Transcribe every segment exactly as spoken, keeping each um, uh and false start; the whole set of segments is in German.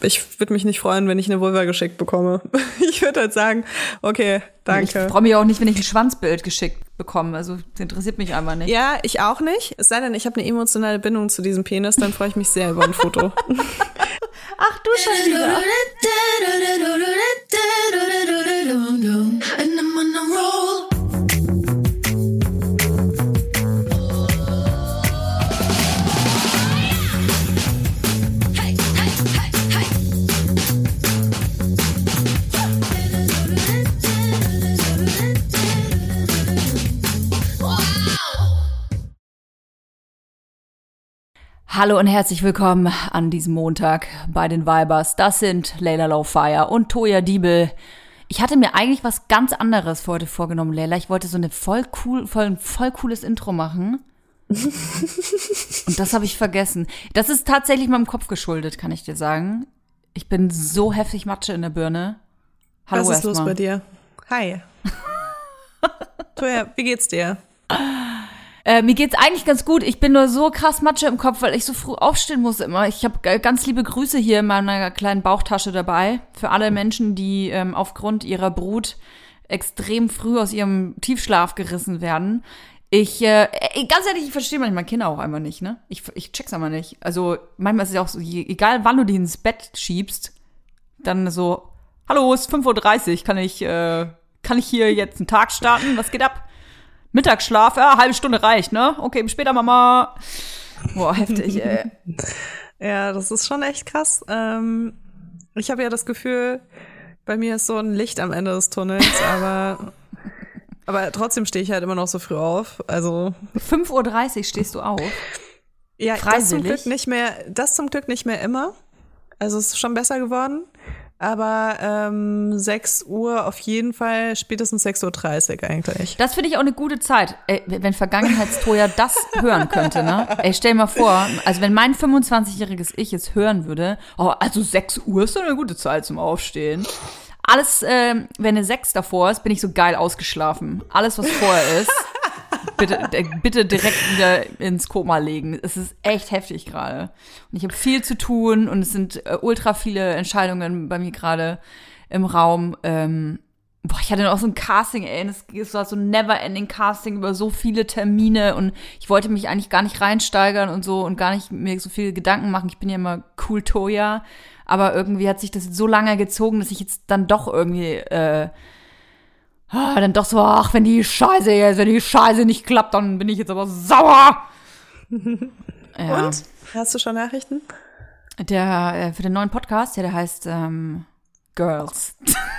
ich würde mich nicht freuen, wenn ich eine Vulva geschickt bekomme. Ich würde halt sagen, okay, danke. Ich freue mich auch nicht, wenn ich ein Schwanzbild geschickt bekomme. Also das interessiert mich einfach nicht. Ja, ich auch nicht. Es sei denn, ich habe eine emotionale Bindung zu diesem Penis, dann freue ich mich sehr über ein Foto. Ach du schon wieder. Hallo und herzlich willkommen an diesem Montag bei den Vibers. Das sind Layla Lowfire und Toya Diebel. Ich hatte mir eigentlich was ganz anderes für heute vorgenommen, Layla. Ich wollte so eine voll cool, voll, ein voll cooles Intro machen. Und das habe ich vergessen. Das ist tatsächlich meinem Kopf geschuldet, kann ich dir sagen. Ich bin so heftig Matsche in der Birne. Hallo Was ist los mal. bei dir? Hi. Toya, wie geht's dir? Äh, mir geht's eigentlich ganz gut. Ich bin nur so krass Matsche im Kopf, weil ich so früh aufstehen muss immer. Ich habe ganz liebe Grüße hier in meiner kleinen Bauchtasche dabei. Für alle Menschen, die ähm, aufgrund ihrer Brut extrem früh aus ihrem Tiefschlaf gerissen werden. Ich, äh, ganz ehrlich, ich verstehe manchmal Kinder auch einfach nicht, ne? Ich, ich check's aber nicht. Also manchmal ist es ja auch so, egal wann du die ins Bett schiebst, dann so, hallo, es ist fünf Uhr dreißig, kann ich, äh, kann ich hier jetzt einen Tag starten? Was geht ab? Mittagsschlaf, ja, halbe Stunde reicht, ne? Okay, bis später, Mama. Boah, heftig, ey. Ja, das ist schon echt krass. Ähm, ich habe ja das Gefühl, bei mir ist so ein Licht am Ende des Tunnels, aber, aber trotzdem stehe ich halt immer noch so früh auf. Also fünf Uhr dreißig stehst du auf? Ja, das zum Glück nicht mehr, das zum Glück nicht mehr immer. Also es ist schon besser geworden. Aber ähm, sechs Uhr auf jeden Fall, spätestens sechs Uhr dreißig eigentlich. Das finde ich auch eine gute Zeit. Ey, wenn Vergangenheitstoja das hören könnte, ne? Ey, stell dir mal vor, also wenn mein fünfundzwanzigjähriges Ich es hören würde, oh, also sechs Uhr ist doch eine gute Zeit zum Aufstehen. Alles, äh, wenn eine sechs davor ist, bin ich so geil ausgeschlafen. Alles, was vorher ist, bitte, bitte direkt wieder ins Koma legen. Es ist echt heftig gerade. Und ich habe viel zu tun und es sind äh, ultra viele Entscheidungen bei mir gerade im Raum. Ähm, boah, ich hatte noch so ein Casting, ey, es war so ein never-ending Casting über so viele Termine und ich wollte mich eigentlich gar nicht reinsteigern und so und gar nicht mir so viele Gedanken machen. Ich bin ja immer cool Toya, aber irgendwie hat sich das jetzt so lange gezogen, dass ich jetzt dann doch irgendwie äh, Ah, dann doch so, ach, wenn die Scheiße jetzt, wenn die Scheiße nicht klappt, dann bin ich jetzt aber sauer. Ja. Und? Hast du schon Nachrichten? Der, äh, für den neuen Podcast, ja, der heißt ähm, Girls.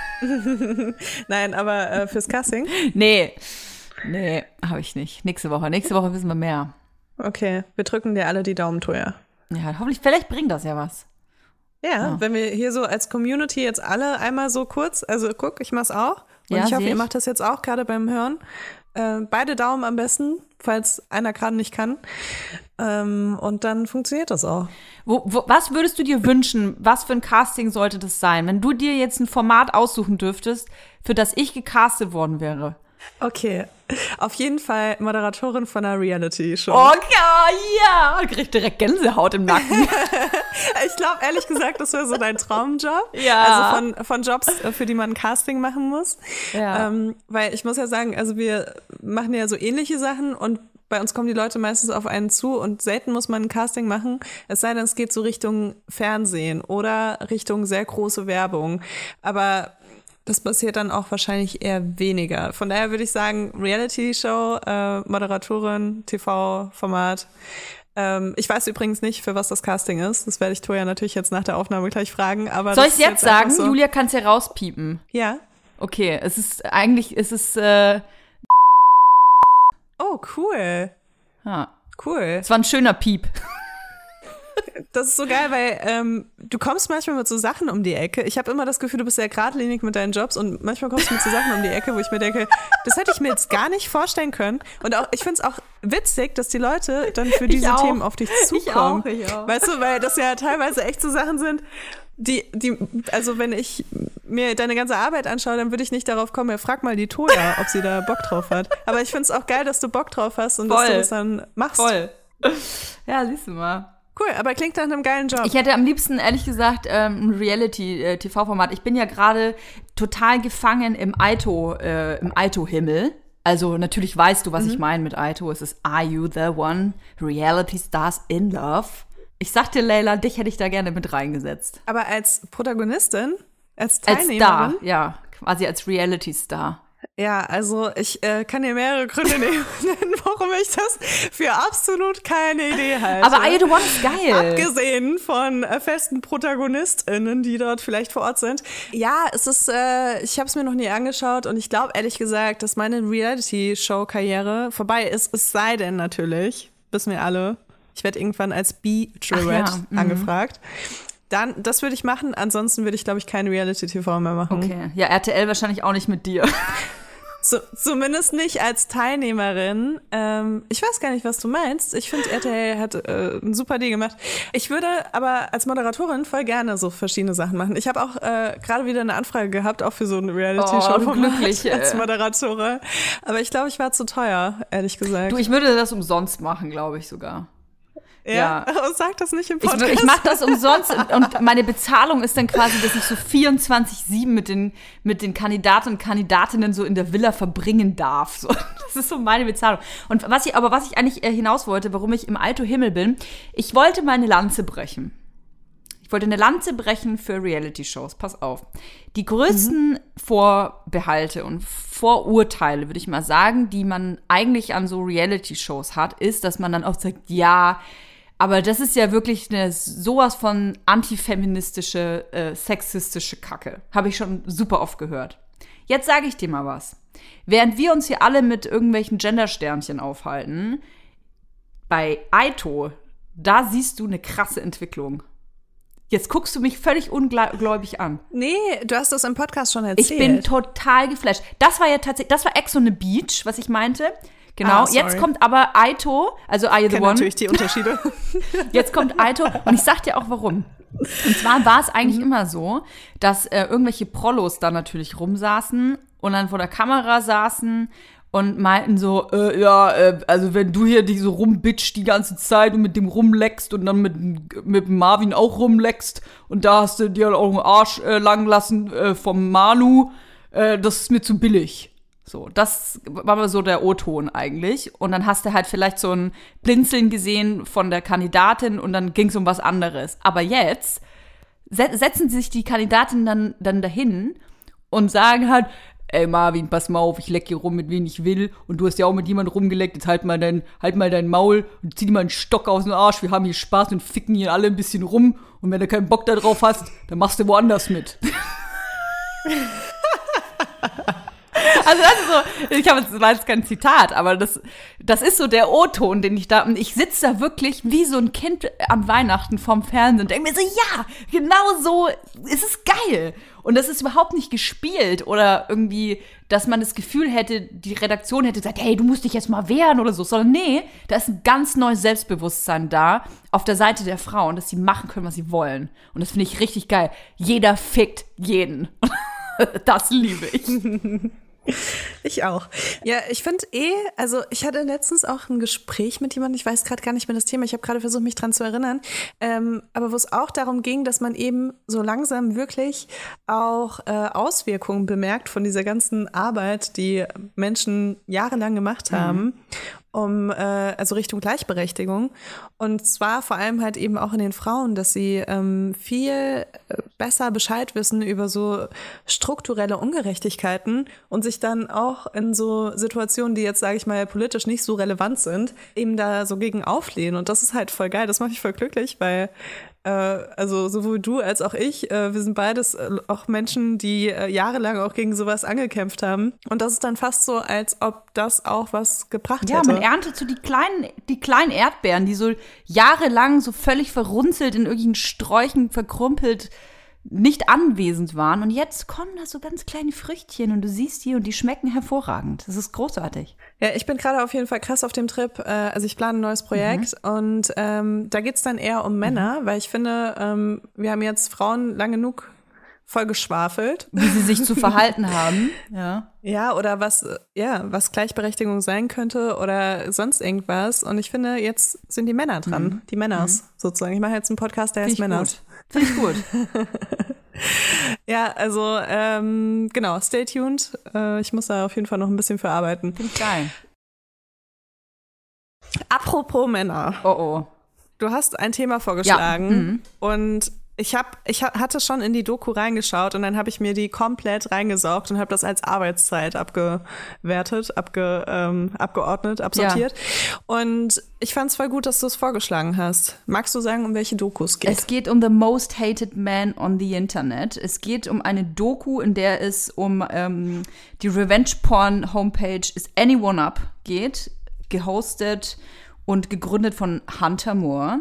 Nein, aber äh, fürs Casting? Nee, nee, habe ich nicht. Nächste Woche, nächste Woche wissen wir mehr. Okay, wir drücken dir alle die Daumen, Toya. Ja, hoffentlich, vielleicht bringt das ja was. Ja, ja, wenn wir hier so als Community jetzt alle einmal so kurz, also guck, ich mach's auch. Und ja, ich hoffe, ich. ihr macht das jetzt auch gerade beim Hören. Äh, beide Daumen am besten, falls einer gerade nicht kann. Ähm, und dann funktioniert das auch. Wo, wo, was würdest du dir wünschen? Was für ein Casting sollte das sein? Wenn du dir jetzt ein Format aussuchen dürftest, für das ich gecastet worden wäre. Okay, auf jeden Fall Moderatorin von einer Reality-Show. Okay, ja, ich krieg direkt Gänsehaut im Nacken. Ich glaube, ehrlich gesagt, das wäre so dein Traumjob. Ja. Also von, von Jobs, für die man ein Casting machen muss. Ja. Ähm, weil ich muss ja sagen, also wir machen ja so ähnliche Sachen und bei uns kommen die Leute meistens auf einen zu und selten muss man ein Casting machen, es sei denn, es geht so Richtung Fernsehen oder Richtung sehr große Werbung. Aber das passiert dann auch wahrscheinlich eher weniger. Von daher würde ich sagen, Reality-Show, äh, Moderatorin, T V-Format. Ähm, ich weiß übrigens nicht, für was das Casting ist. Das werde ich Toya natürlich jetzt nach der Aufnahme gleich fragen. Aber soll ich es jetzt, jetzt sagen? So. Julia kann es ja rauspiepen. Ja. Okay, es ist eigentlich, es ist, äh Oh, cool. Ja. Cool. Es war ein schöner Piep. Das ist so geil, weil ähm, du kommst manchmal mit so Sachen um die Ecke. Ich habe immer das Gefühl, du bist sehr geradlinig mit deinen Jobs und manchmal kommst du mit so Sachen um die Ecke, wo ich mir denke, das hätte ich mir jetzt gar nicht vorstellen können. Und auch, ich finde es auch witzig, dass die Leute dann für diese Themen auf dich zukommen. Ich auch, ich auch. Weißt du, weil das ja teilweise echt so Sachen sind, die, die, also wenn ich mir deine ganze Arbeit anschaue, dann würde ich nicht darauf kommen, ja, frag mal die Toya, ob sie da Bock drauf hat. Aber ich finde es auch geil, dass du Bock drauf hast und Voll. dass du das dann machst. Voll. Ja, siehst du mal. Cool, aber klingt nach einem geilen Job. Ich hätte am liebsten, ehrlich gesagt, ähm, ein Reality-T V-Format. Ich bin ja gerade total gefangen im Aito, äh, im Aito-Himmel. Also natürlich weißt du, was mhm. ich meine mit Aito. Es ist Are You the One? Reality Stars in Love. Ich sag dir, Leila, dich hätte ich da gerne mit reingesetzt. Aber als Protagonistin? Als Teilnehmerin? Als Star, ja. Quasi als Reality-Star. Ja, also ich äh, kann dir mehrere Gründe nennen, warum ich das für absolut keine Idee halte. Aber Are You the One ist geil. Abgesehen von äh, festen ProtagonistInnen, die dort vielleicht vor Ort sind. Ja, es ist, äh, ich habe es mir noch nie angeschaut und ich glaube ehrlich gesagt, dass meine Reality-Show-Karriere vorbei ist, es sei denn natürlich, wissen wir alle, ich werde irgendwann als Bachelorette ja, mhm. angefragt. Dann, das würde ich machen, ansonsten würde ich, glaube ich, kein Reality-T V mehr machen. Okay, ja, R T L wahrscheinlich auch nicht mit dir. So, zumindest nicht als Teilnehmerin. Ähm, ich weiß gar nicht, was du meinst. Ich finde, R T L hat äh, ein super Ding gemacht. Ich würde aber als Moderatorin voll gerne so verschiedene Sachen machen. Ich habe auch äh, gerade wieder eine Anfrage gehabt, auch für so eine Reality-Show-Format oh, als Moderatorin. Aber ich glaube, ich war zu teuer, ehrlich gesagt. Du, ich würde das umsonst machen, glaube ich sogar. Ja, ja. Sag das nicht im Podcast. Ich, ich mache das umsonst und meine Bezahlung ist dann quasi, dass ich so vierundzwanzig sieben mit den, mit den Kandidaten und Kandidatinnen so in der Villa verbringen darf. So, das ist so meine Bezahlung. Und was ich, aber was ich eigentlich hinaus wollte, warum ich im Aito-Himmel bin, ich wollte meine Lanze brechen. Ich wollte eine Lanze brechen für Reality-Shows. Pass auf. Die größten mhm. Vorbehalte und Vorurteile, würde ich mal sagen, die man eigentlich an so Reality-Shows hat, ist, dass man dann auch sagt, ja, aber das ist ja wirklich eine sowas von antifeministische, äh, sexistische Kacke. Habe ich schon super oft gehört. Jetzt sage ich dir mal was. Während wir uns hier alle mit irgendwelchen Gender-Sternchen aufhalten, bei Aito, da siehst du eine krasse Entwicklung. Jetzt guckst du mich völlig ungläubig an. Nee, du hast das im Podcast schon erzählt. Ich bin total geflasht. Das war ja tatsächlich, das war Ex on the Beach, was ich meinte. Genau, ah, jetzt kommt aber Aito, also Are You the One. Natürlich die Unterschiede. Jetzt kommt Aito und ich sag dir auch warum. Und zwar war es eigentlich mhm. immer so, dass äh, irgendwelche Prollos da natürlich rumsaßen und dann vor der Kamera saßen und meinten so, äh, ja, äh, also wenn du hier dich so rumbitcht die ganze Zeit und mit dem rumleckst und dann mit, mit Marvin auch rumleckst und da hast du dir auch einen Arsch äh, lang lassen äh, vom Manu, äh, das ist mir zu billig. So, das war mal so der O-Ton eigentlich. Und dann hast du halt vielleicht so ein Blinzeln gesehen von der Kandidatin und dann ging es um was anderes. Aber jetzt se- setzen sich die Kandidatinnen dann, dann dahin und sagen halt, ey Marvin, pass mal auf, ich leck hier rum, mit wem ich will. Und du hast ja auch mit jemandem rumgeleckt, jetzt halt mal dein, halt mal dein Maul und zieh dir mal einen Stock aus dem Arsch. Wir haben hier Spaß und ficken hier alle ein bisschen rum. Und wenn du keinen Bock da drauf hast, dann machst du woanders mit. Also das ist so, ich habe jetzt, das war jetzt kein Zitat, aber das, das ist so der O-Ton, den ich da, und ich sitze da wirklich wie so ein Kind an Weihnachten vorm Fernsehen und denke mir so, ja, genau so, es ist geil. Und das ist überhaupt nicht gespielt oder irgendwie, dass man das Gefühl hätte, die Redaktion hätte gesagt, hey, du musst dich jetzt mal wehren oder so, sondern nee, da ist ein ganz neues Selbstbewusstsein da auf der Seite der Frauen, dass sie machen können, was sie wollen. Und das finde ich richtig geil. Jeder fickt jeden. Das liebe ich. Ich auch. Ja, ich finde eh, also ich hatte letztens auch ein Gespräch mit jemandem, ich weiß gerade gar nicht mehr das Thema, ich habe gerade versucht, mich dran zu erinnern, ähm, aber wo es auch darum ging, dass man eben so langsam wirklich auch äh, Auswirkungen bemerkt von dieser ganzen Arbeit, die Menschen jahrelang gemacht haben, mhm. um, äh, also Richtung Gleichberechtigung. Und zwar vor allem halt eben auch in den Frauen, dass sie ähm, viel besser Bescheid wissen über so strukturelle Ungerechtigkeiten und sich dann auch in so Situationen, die jetzt, sage ich mal, politisch nicht so relevant sind, eben da so gegen auflehnen. Und das ist halt voll geil, das macht mich voll glücklich, weil äh, also sowohl du als auch ich, äh, wir sind beides äh, auch Menschen, die äh, jahrelang auch gegen sowas angekämpft haben. Und das ist dann fast so, als ob das auch was gebracht ja, hätte. Ja, man erntet so die kleinen, die kleinen Erdbeeren, die so jahrelang so völlig verrunzelt in irgendwelchen Sträuchen verkrumpelt nicht anwesend waren. Und jetzt kommen da so ganz kleine Früchtchen und du siehst die und die schmecken hervorragend. Das ist großartig. Ja, ich bin gerade auf jeden Fall krass auf dem Trip. Äh, also ich plane ein neues Projekt mhm. und ähm, da geht's dann eher um Männer, mhm. weil ich finde, ähm, wir haben jetzt Frauen lang genug voll geschwafelt. Wie sie sich zu verhalten haben, ja. Ja, oder was, ja, was Gleichberechtigung sein könnte oder sonst irgendwas. Und ich finde, jetzt sind die Männer dran. Mhm. Die Männers, mhm. sozusagen. Ich mache jetzt einen Podcast, der heißt Männers. Finde ich gut. Ja, also, ähm, genau, stay tuned. Äh, ich muss da auf jeden Fall noch ein bisschen für arbeiten. Finde ich geil. Apropos Männer. Oh, oh. Du hast ein Thema vorgeschlagen. Ja. Mhm. Und ich hab, ich hatte schon in die Doku reingeschaut und dann habe ich mir die komplett reingesaugt und habe das als Arbeitszeit abgewertet, abge, ähm, abgeordnet, absortiert. Ja. Und ich fand es voll gut, dass du es vorgeschlagen hast. Magst du sagen, um welche Doku es geht? Es geht um The Most Hated Man on the Internet. Es geht um eine Doku, in der es um ähm, die Revenge-Porn-Homepage Is Anyone Up geht, gehostet und gegründet von Hunter Moore.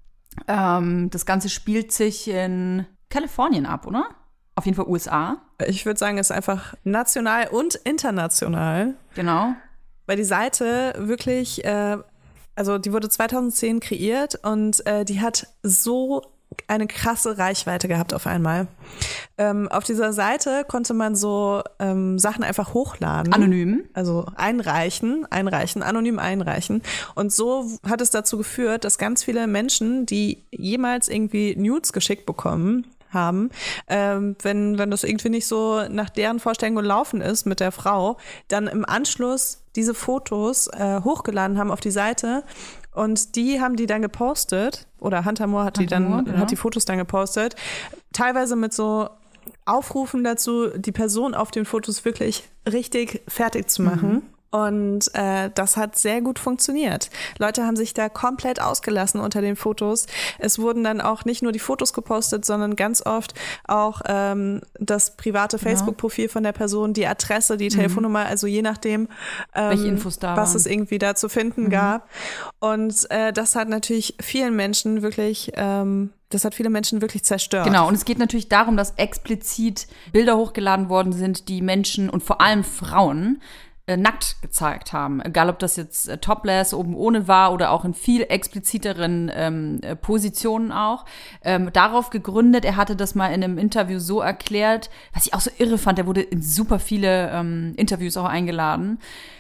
Ähm, das Ganze spielt sich in Kalifornien ab, oder? Auf jeden Fall U S A. Ich würde sagen, es ist einfach national und international. Genau. Weil die Seite wirklich, äh, also die wurde zweitausendzehn kreiert und äh, die hat so eine krasse Reichweite gehabt auf einmal. Ähm, auf dieser Seite konnte man so ähm, Sachen einfach hochladen. Anonym. Also einreichen, einreichen, anonym einreichen. Und so hat es dazu geführt, dass ganz viele Menschen, die jemals irgendwie Nudes geschickt bekommen haben, ähm, wenn, wenn das irgendwie nicht so nach deren Vorstellung gelaufen ist mit der Frau, dann im Anschluss diese Fotos äh, hochgeladen haben auf die Seite. Und die haben die dann gepostet, oder Hunter Moore hat die Hunter dann, Moore, ja. hat die Fotos dann gepostet, teilweise mit so Aufrufen dazu, die Person auf den Fotos wirklich richtig fertig zu machen. Mhm. Und äh, das hat sehr gut funktioniert. Leute haben sich da komplett ausgelassen unter den Fotos. Es wurden dann auch nicht nur die Fotos gepostet, sondern ganz oft auch ähm, das private Facebook-Profil von der Person, die Adresse, die Telefonnummer, also je nachdem, ähm, welche Infos da was waren. es irgendwie da zu finden mhm. gab. Und äh, das hat natürlich vielen Menschen wirklich ähm, Das hat viele Menschen wirklich zerstört. Genau, und es geht natürlich darum, dass explizit Bilder hochgeladen worden sind, die Menschen und vor allem Frauen äh, nackt gezeigt haben. Egal, ob das jetzt äh, topless, oben ohne war oder auch in viel expliziteren ähm, äh, Positionen auch. Ähm, darauf gegründet, er hatte das mal in einem Interview so erklärt, was ich auch so irre fand, er wurde in super viele ähm, Interviews auch eingeladen.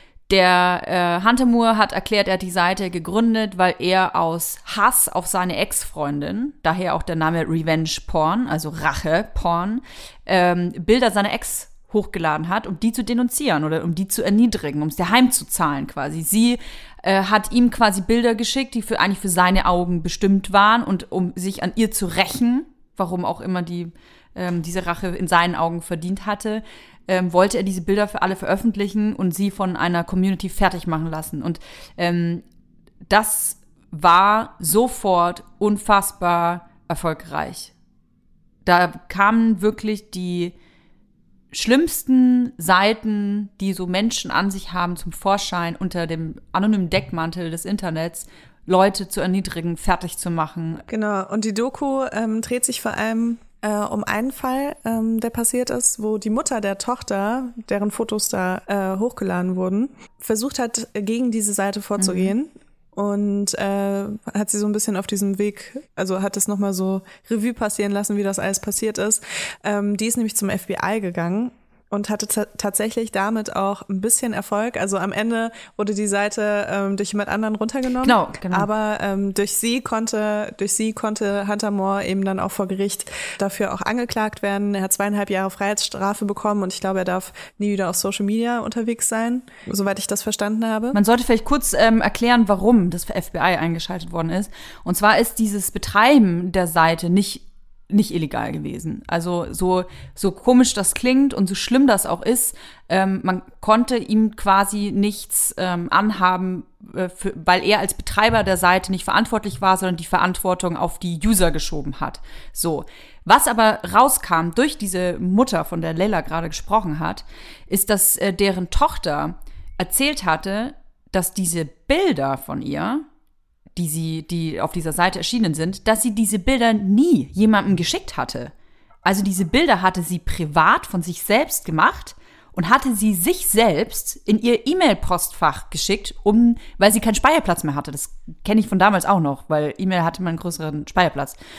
Der äh, Hunter Moore hat erklärt, er hat die Seite gegründet, weil er aus Hass auf seine Ex-Freundin, daher auch der Name Revenge Porn, also Rache-Porn, ähm, Bilder seiner Ex hochgeladen hat, um die zu denunzieren oder um die zu erniedrigen, um es dir heimzuzahlen quasi. Sie äh, hat ihm quasi Bilder geschickt, die für eigentlich für seine Augen bestimmt waren und um sich an ihr zu rächen, warum auch immer die ähm, diese Rache in seinen Augen verdient hatte, Ähm, wollte er diese Bilder für alle veröffentlichen und sie von einer Community fertig machen lassen. Und ähm, das war sofort unfassbar erfolgreich. Da kamen wirklich die schlimmsten Seiten, die so Menschen an sich haben, zum Vorschein unter dem anonymen Deckmantel des Internets, Leute zu erniedrigen, fertig zu machen. Genau, und die Doku ähm, dreht sich vor allem Äh, um einen Fall, ähm, der passiert ist, wo die Mutter der Tochter, deren Fotos da äh, hochgeladen wurden, versucht hat, gegen diese Seite vorzugehen. Mhm. Und äh, hat sie so ein bisschen auf diesem Weg, also hat es nochmal so Revue passieren lassen, wie das alles passiert ist. Ähm, die ist nämlich zum F B I gegangen und hatte t- tatsächlich damit auch ein bisschen Erfolg. Also am Ende wurde die Seite ähm, durch jemand anderen runtergenommen. Genau, genau. Aber ähm, durch sie konnte, durch sie konnte Hunter Moore eben dann auch vor Gericht dafür auch angeklagt werden. Er hat zweieinhalb Jahre Freiheitsstrafe bekommen und ich glaube, er darf nie wieder auf Social Media unterwegs sein, soweit ich das verstanden habe. Man sollte vielleicht kurz ähm, erklären, warum das F B I eingeschaltet worden ist. Und zwar ist dieses Betreiben der Seite nicht nicht illegal gewesen. Also so so komisch das klingt und so schlimm das auch ist, ähm, man konnte ihm quasi nichts ähm, anhaben, äh, für, weil er als Betreiber der Seite nicht verantwortlich war, sondern die Verantwortung auf die User geschoben hat. So. Was aber rauskam durch diese Mutter, von der Leila gerade gesprochen hat, ist, dass äh, deren Tochter erzählt hatte, dass diese Bilder von ihr, die sie, die auf dieser Seite erschienen sind, dass sie diese Bilder nie jemandem geschickt hatte. Also diese Bilder hatte sie privat von sich selbst gemacht und hatte sie sich selbst in ihr E-Mail-Postfach geschickt, um, weil sie keinen Speicherplatz mehr hatte. Das kenne ich von damals auch noch, weil E-Mail hatte man einen größeren Speicherplatz.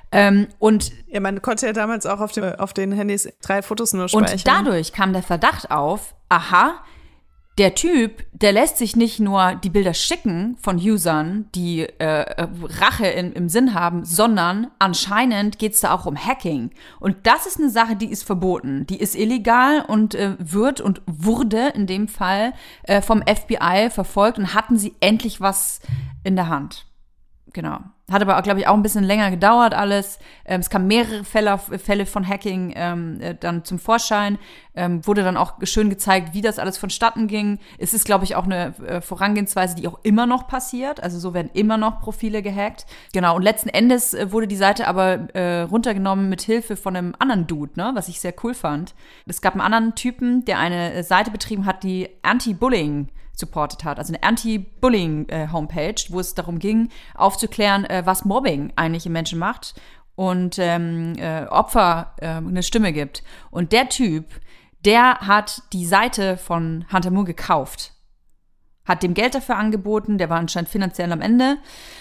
Ähm, und ja, man konnte ja damals auch auf, dem, auf den Handys drei Fotos nur speichern. Und dadurch kam der Verdacht auf, aha, der Typ, der lässt sich nicht nur die Bilder schicken von Usern, die äh, Rache in, im Sinn haben, sondern anscheinend geht es da auch um Hacking. Und das ist eine Sache, die ist verboten. Die ist illegal und äh, wird und wurde in dem Fall äh, vom F B I verfolgt und hatten sie endlich was in der Hand. Genau. Hat aber, glaube ich, auch ein bisschen länger gedauert alles. Ähm, es kamen mehrere Fälle, Fälle von Hacking ähm, äh, dann zum Vorschein. Ähm, wurde dann auch schön gezeigt, wie das alles vonstatten ging. Es ist, glaube ich, auch eine äh, Vorangehensweise, die auch immer noch passiert. Also so werden immer noch Profile gehackt. Genau, und letzten Endes äh, wurde die Seite aber äh, runtergenommen mit Hilfe von einem anderen Dude, ne, was ich sehr cool fand. Es gab einen anderen Typen, der eine äh, Seite betrieben hat, die Anti-Bullying supportet hat, also eine Anti-Bullying-Homepage, äh, wo es darum ging, aufzuklären, äh, was Mobbing eigentlich im Menschen macht und ähm, äh, Opfer äh, eine Stimme gibt. Und der Typ, der hat die Seite von Hunter Moore gekauft, hat dem Geld dafür angeboten, der war anscheinend finanziell am Ende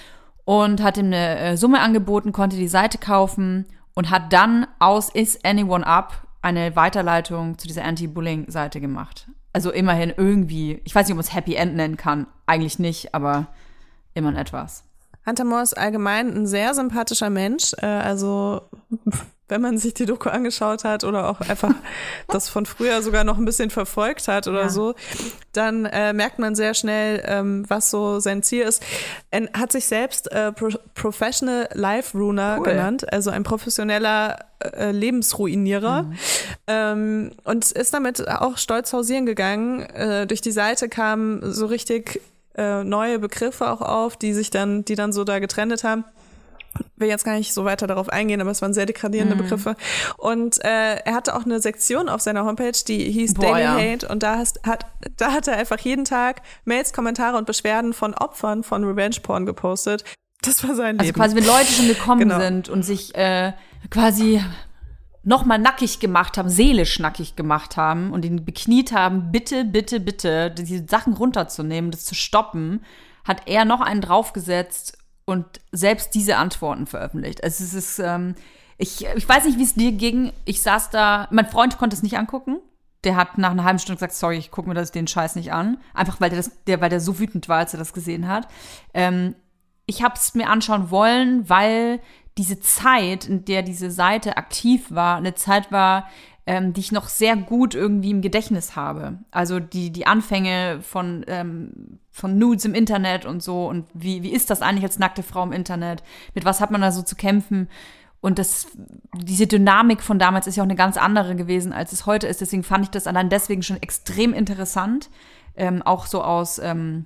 und hat ihm eine äh, Summe angeboten, konnte die Seite kaufen und hat dann aus Is Anyone Up eine Weiterleitung zu dieser Anti-Bullying-Seite gemacht. Also immerhin irgendwie, ich weiß nicht, ob man es Happy End nennen kann, eigentlich nicht, aber immerhin etwas. Hunter Moore ist allgemein ein sehr sympathischer Mensch, äh, also wenn man sich die Doku angeschaut hat oder auch einfach das von früher sogar noch ein bisschen verfolgt hat oder ja. so, dann äh, merkt man sehr schnell, ähm, was so sein Ziel ist. Er hat sich selbst äh, Pro- Professional Life Ruiner cool. genannt, also ein professioneller äh, Lebensruinierer mhm. ähm, und ist damit auch stolz hausieren gegangen. Äh, durch die Seite kamen so richtig äh, neue Begriffe auch auf, die sich dann, die dann so da getrennt haben. Ich will jetzt gar nicht so weiter darauf eingehen, aber es waren sehr degradierende mm. Begriffe. Und äh, er hatte auch eine Sektion auf seiner Homepage, die hieß Boah, Daily ja. Hate. Und da, hast, hat, da hat er einfach jeden Tag Mails, Kommentare und Beschwerden von Opfern von Revenge-Porn gepostet. Das war sein also Leben. Also quasi, wenn Leute schon gekommen genau. sind und sich äh, quasi nochmal nackig gemacht haben, seelisch nackig gemacht haben und ihn bekniet haben, bitte, bitte, bitte, diese Sachen runterzunehmen, das zu stoppen, hat er noch einen draufgesetzt und selbst diese Antworten veröffentlicht. Also es ist, ähm, ich, ich weiß nicht, wie es dir ging. Ich saß da, mein Freund konnte es nicht angucken. Der hat nach einer halben Stunde gesagt, sorry, ich gucke mir das, den Scheiß nicht an. Einfach, weil der, das, der, weil der so wütend war, als er das gesehen hat. Ähm, ich habe es mir anschauen wollen, weil diese Zeit, in der diese Seite aktiv war, eine Zeit war, ähm, die ich noch sehr gut irgendwie im Gedächtnis habe. Also die, die Anfänge von, ähm, von Nudes im Internet und so und wie, wie ist das eigentlich als nackte Frau im Internet? Mit was hat man da so zu kämpfen? Und das, diese Dynamik von damals ist ja auch eine ganz andere gewesen, als es heute ist. Deswegen fand ich das allein deswegen schon extrem interessant. Ähm, auch so aus ähm,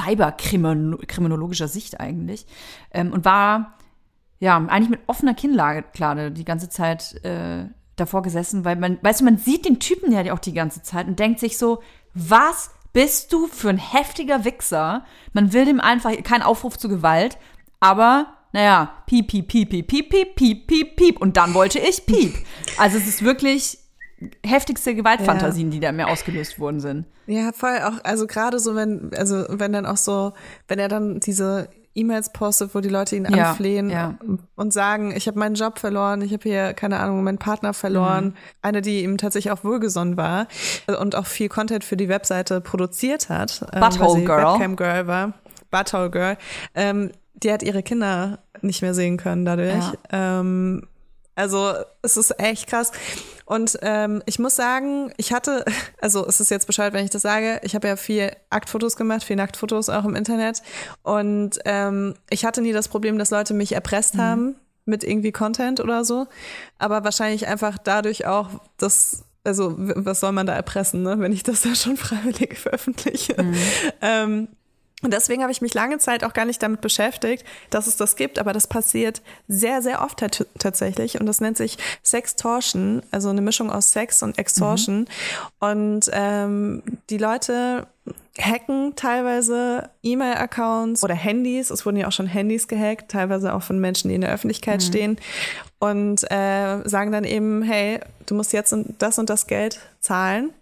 cyberkriminologischer Sicht eigentlich. Ähm, und war ja eigentlich mit offener Kinnlade die ganze Zeit äh, davor gesessen, weil man, weißt du, man sieht den Typen ja auch die ganze Zeit und denkt sich so, was bist du für ein heftiger Wichser? Man will dem einfach keinen Aufruf zu Gewalt, aber naja, piep, piep, piep, piep, piep, piep, piep, piep, piep. Und dann wollte ich piep. Also es ist wirklich heftigste Gewaltfantasien, ja. die da mir ausgelöst worden sind. Ja, voll. Auch, also gerade so, wenn, also wenn dann auch so, wenn er dann diese E-Mails postet, wo die Leute ihn ja, anflehen ja. und sagen, ich habe meinen Job verloren, ich habe hier, keine Ahnung, meinen Partner verloren. Mhm. Eine, die ihm tatsächlich auch wohlgesonnen war und auch viel Content für die Webseite produziert hat. Butthole ähm, Girl. Webcam Girl war. Butthole Girl. Ähm, die hat ihre Kinder nicht mehr sehen können dadurch. Ja. Ähm, also es ist echt krass. Und ähm, ich muss sagen, ich hatte, also es ist jetzt Bescheid, wenn ich das sage, ich habe ja viel Aktfotos gemacht, viel Nacktfotos auch im Internet. Und ähm, ich hatte nie das Problem, dass Leute mich erpresst mhm. haben mit irgendwie Content oder so. Aber wahrscheinlich einfach dadurch auch, dass, also was soll man da erpressen, ne, wenn ich das da schon freiwillig veröffentliche. Mhm. Ähm, Und deswegen habe ich mich lange Zeit auch gar nicht damit beschäftigt, dass es das gibt, aber das passiert sehr, sehr oft t- tatsächlich und das nennt sich Sextortion, also eine Mischung aus Sex und Extortion. Mhm. Und ähm, die Leute hacken teilweise E-Mail-Accounts oder Handys, es wurden ja auch schon Handys gehackt, teilweise auch von Menschen, die in der Öffentlichkeit mhm. stehen und äh, sagen dann eben, hey, du musst jetzt das und das Geld zahlen.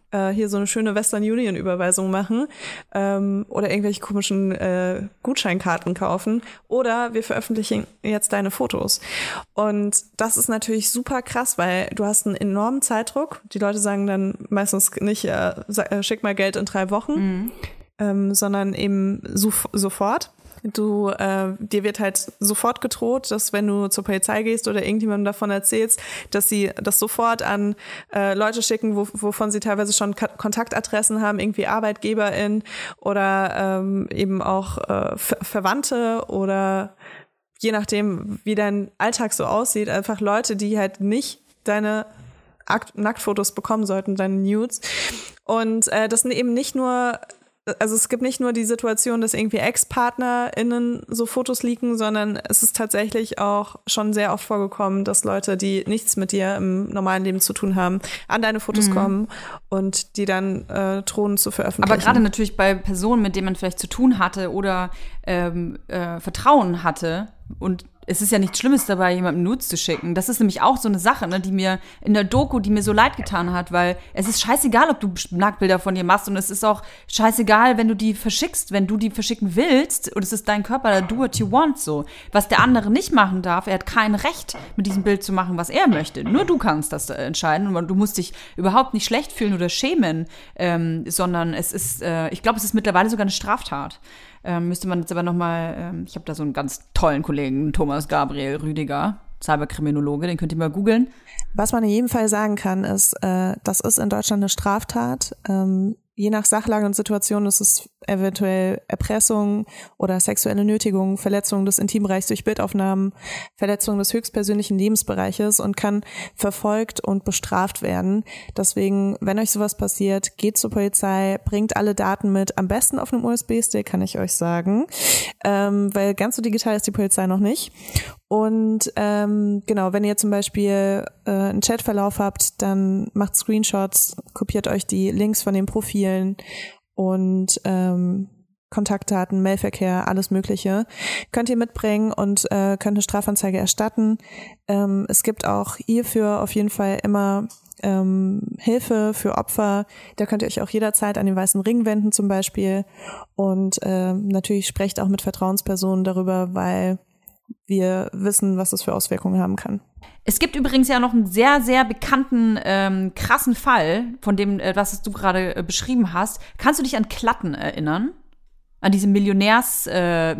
äh, hier so eine schöne Western Union Überweisung machen ähm, oder irgendwelche komischen äh, Gutscheinkarten kaufen oder wir veröffentlichen jetzt deine Fotos. Und das ist natürlich super krass, weil du hast einen enormen Zeitdruck. Die Leute sagen dann meistens nicht, äh, schick mal Geld in drei Wochen, mhm. ähm, sondern eben so, sofort. Du, äh, dir wird halt sofort gedroht, dass wenn du zur Polizei gehst oder irgendjemandem davon erzählst, dass sie das sofort an äh, Leute schicken, wo, wovon sie teilweise schon Ka- Kontaktadressen haben, irgendwie ArbeitgeberInnen oder ähm, eben auch äh, Ver- Verwandte oder je nachdem, wie dein Alltag so aussieht, einfach Leute, die halt nicht deine Akt- Nacktfotos bekommen sollten, deine Nudes. Und äh, das sind eben nicht nur Also es gibt nicht nur die Situation, dass irgendwie Ex-PartnerInnen so Fotos leaken, sondern es ist tatsächlich auch schon sehr oft vorgekommen, dass Leute, die nichts mit dir im normalen Leben zu tun haben, an deine Fotos mhm. kommen und die dann äh, drohen zu veröffentlichen. Aber gerade natürlich bei Personen, mit denen man vielleicht zu tun hatte oder ähm, äh, Vertrauen hatte und es ist ja nichts Schlimmes dabei, jemandem Nudes zu schicken. Das ist nämlich auch so eine Sache, ne, die mir in der Doku, die mir so leid getan hat, weil es ist scheißegal, ob du Nacktbilder von dir machst und es ist auch scheißegal, wenn du die verschickst, wenn du die verschicken willst und es ist dein Körper, do what you want, so. Was der andere nicht machen darf, er hat kein Recht, mit diesem Bild zu machen, was er möchte. Nur du kannst das entscheiden und du musst dich überhaupt nicht schlecht fühlen oder schämen, ähm, sondern es ist, äh, ich glaube, es ist mittlerweile sogar eine Straftat. Ähm, müsste man jetzt aber nochmal, ähm, ich habe da so einen ganz tollen Kollegen, Thomas Gabriel Rüdiger, Cyberkriminologe, den könnt ihr mal googeln. Was man in jedem Fall sagen kann, ist, äh, das ist in Deutschland eine Straftat. Ähm, je nach Sachlage und Situation ist es eventuell Erpressung oder sexuelle Nötigung, Verletzung des Intimbereichs durch Bildaufnahmen, Verletzung des höchstpersönlichen Lebensbereiches und kann verfolgt und bestraft werden. Deswegen, wenn euch sowas passiert, geht zur Polizei, bringt alle Daten mit, am besten auf einem U S B-Stick, kann ich euch sagen, ähm, weil ganz so digital ist die Polizei noch nicht. Und ähm, genau, wenn ihr zum Beispiel äh, einen Chatverlauf habt, dann macht Screenshots, kopiert euch die Links von den Profilen und ähm, Kontaktdaten, Mailverkehr, alles Mögliche könnt ihr mitbringen und äh, könnt eine Strafanzeige erstatten. Ähm, es gibt auch hierfür auf jeden Fall immer ähm, Hilfe für Opfer. Da könnt ihr euch auch jederzeit an den Weißen Ring wenden zum Beispiel. Und ähm, natürlich sprecht auch mit Vertrauenspersonen darüber, weil wir wissen, was das für Auswirkungen haben kann. Es gibt übrigens ja noch einen sehr, sehr bekannten, ähm, krassen Fall, von dem, äh, was du gerade äh, beschrieben hast. Kannst du dich an Klatten erinnern? An diese Millionärs, äh,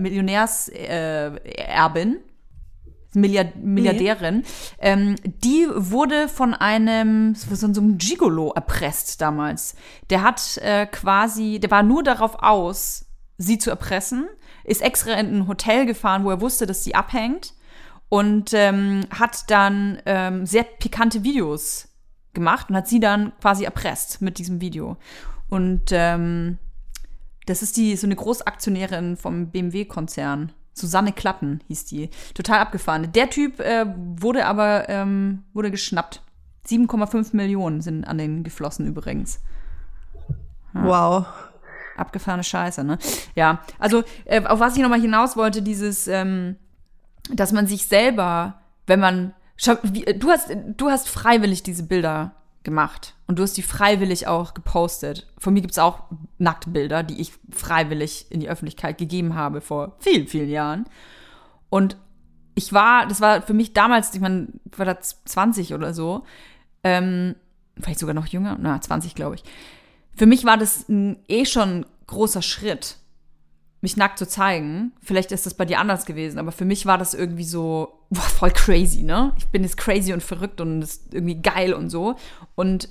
Millionärserbin, äh, Milliard- Milliardärin. Nee. Ähm, die wurde von einem, so einem Gigolo erpresst damals. Der hat äh, quasi, der war nur darauf aus, sie zu erpressen, ist extra in ein Hotel gefahren, wo er wusste, dass sie abhängt und ähm, hat dann ähm, sehr pikante Videos gemacht und hat sie dann quasi erpresst mit diesem Video. Und ähm, das ist die so eine Großaktionärin vom B M W-Konzern. Susanne Klatten hieß die. Total abgefahren. Der Typ äh, wurde aber ähm, wurde geschnappt. sieben Komma fünf Millionen sind an den geflossen übrigens. Ja. Wow. Abgefahrene Scheiße, ne? Ja, also äh, auf was ich nochmal hinaus wollte, dieses, ähm, dass man sich selber, wenn man, schau, wie, du hast, du hast freiwillig diese Bilder gemacht und du hast die freiwillig auch gepostet. Von mir gibt's auch Nacktbilder, die ich freiwillig in die Öffentlichkeit gegeben habe vor vielen, vielen Jahren. Und ich war, das war für mich damals, ich meine, ich war da zwanzig oder so, ähm, vielleicht sogar noch jünger, na, zwanzig, glaube ich. Für mich war das ein, eh schon großer Schritt, mich nackt zu zeigen. Vielleicht ist das bei dir anders gewesen, aber für mich war das irgendwie so, boah, voll crazy, ne? Ich bin jetzt crazy und verrückt und das ist irgendwie geil und so. Und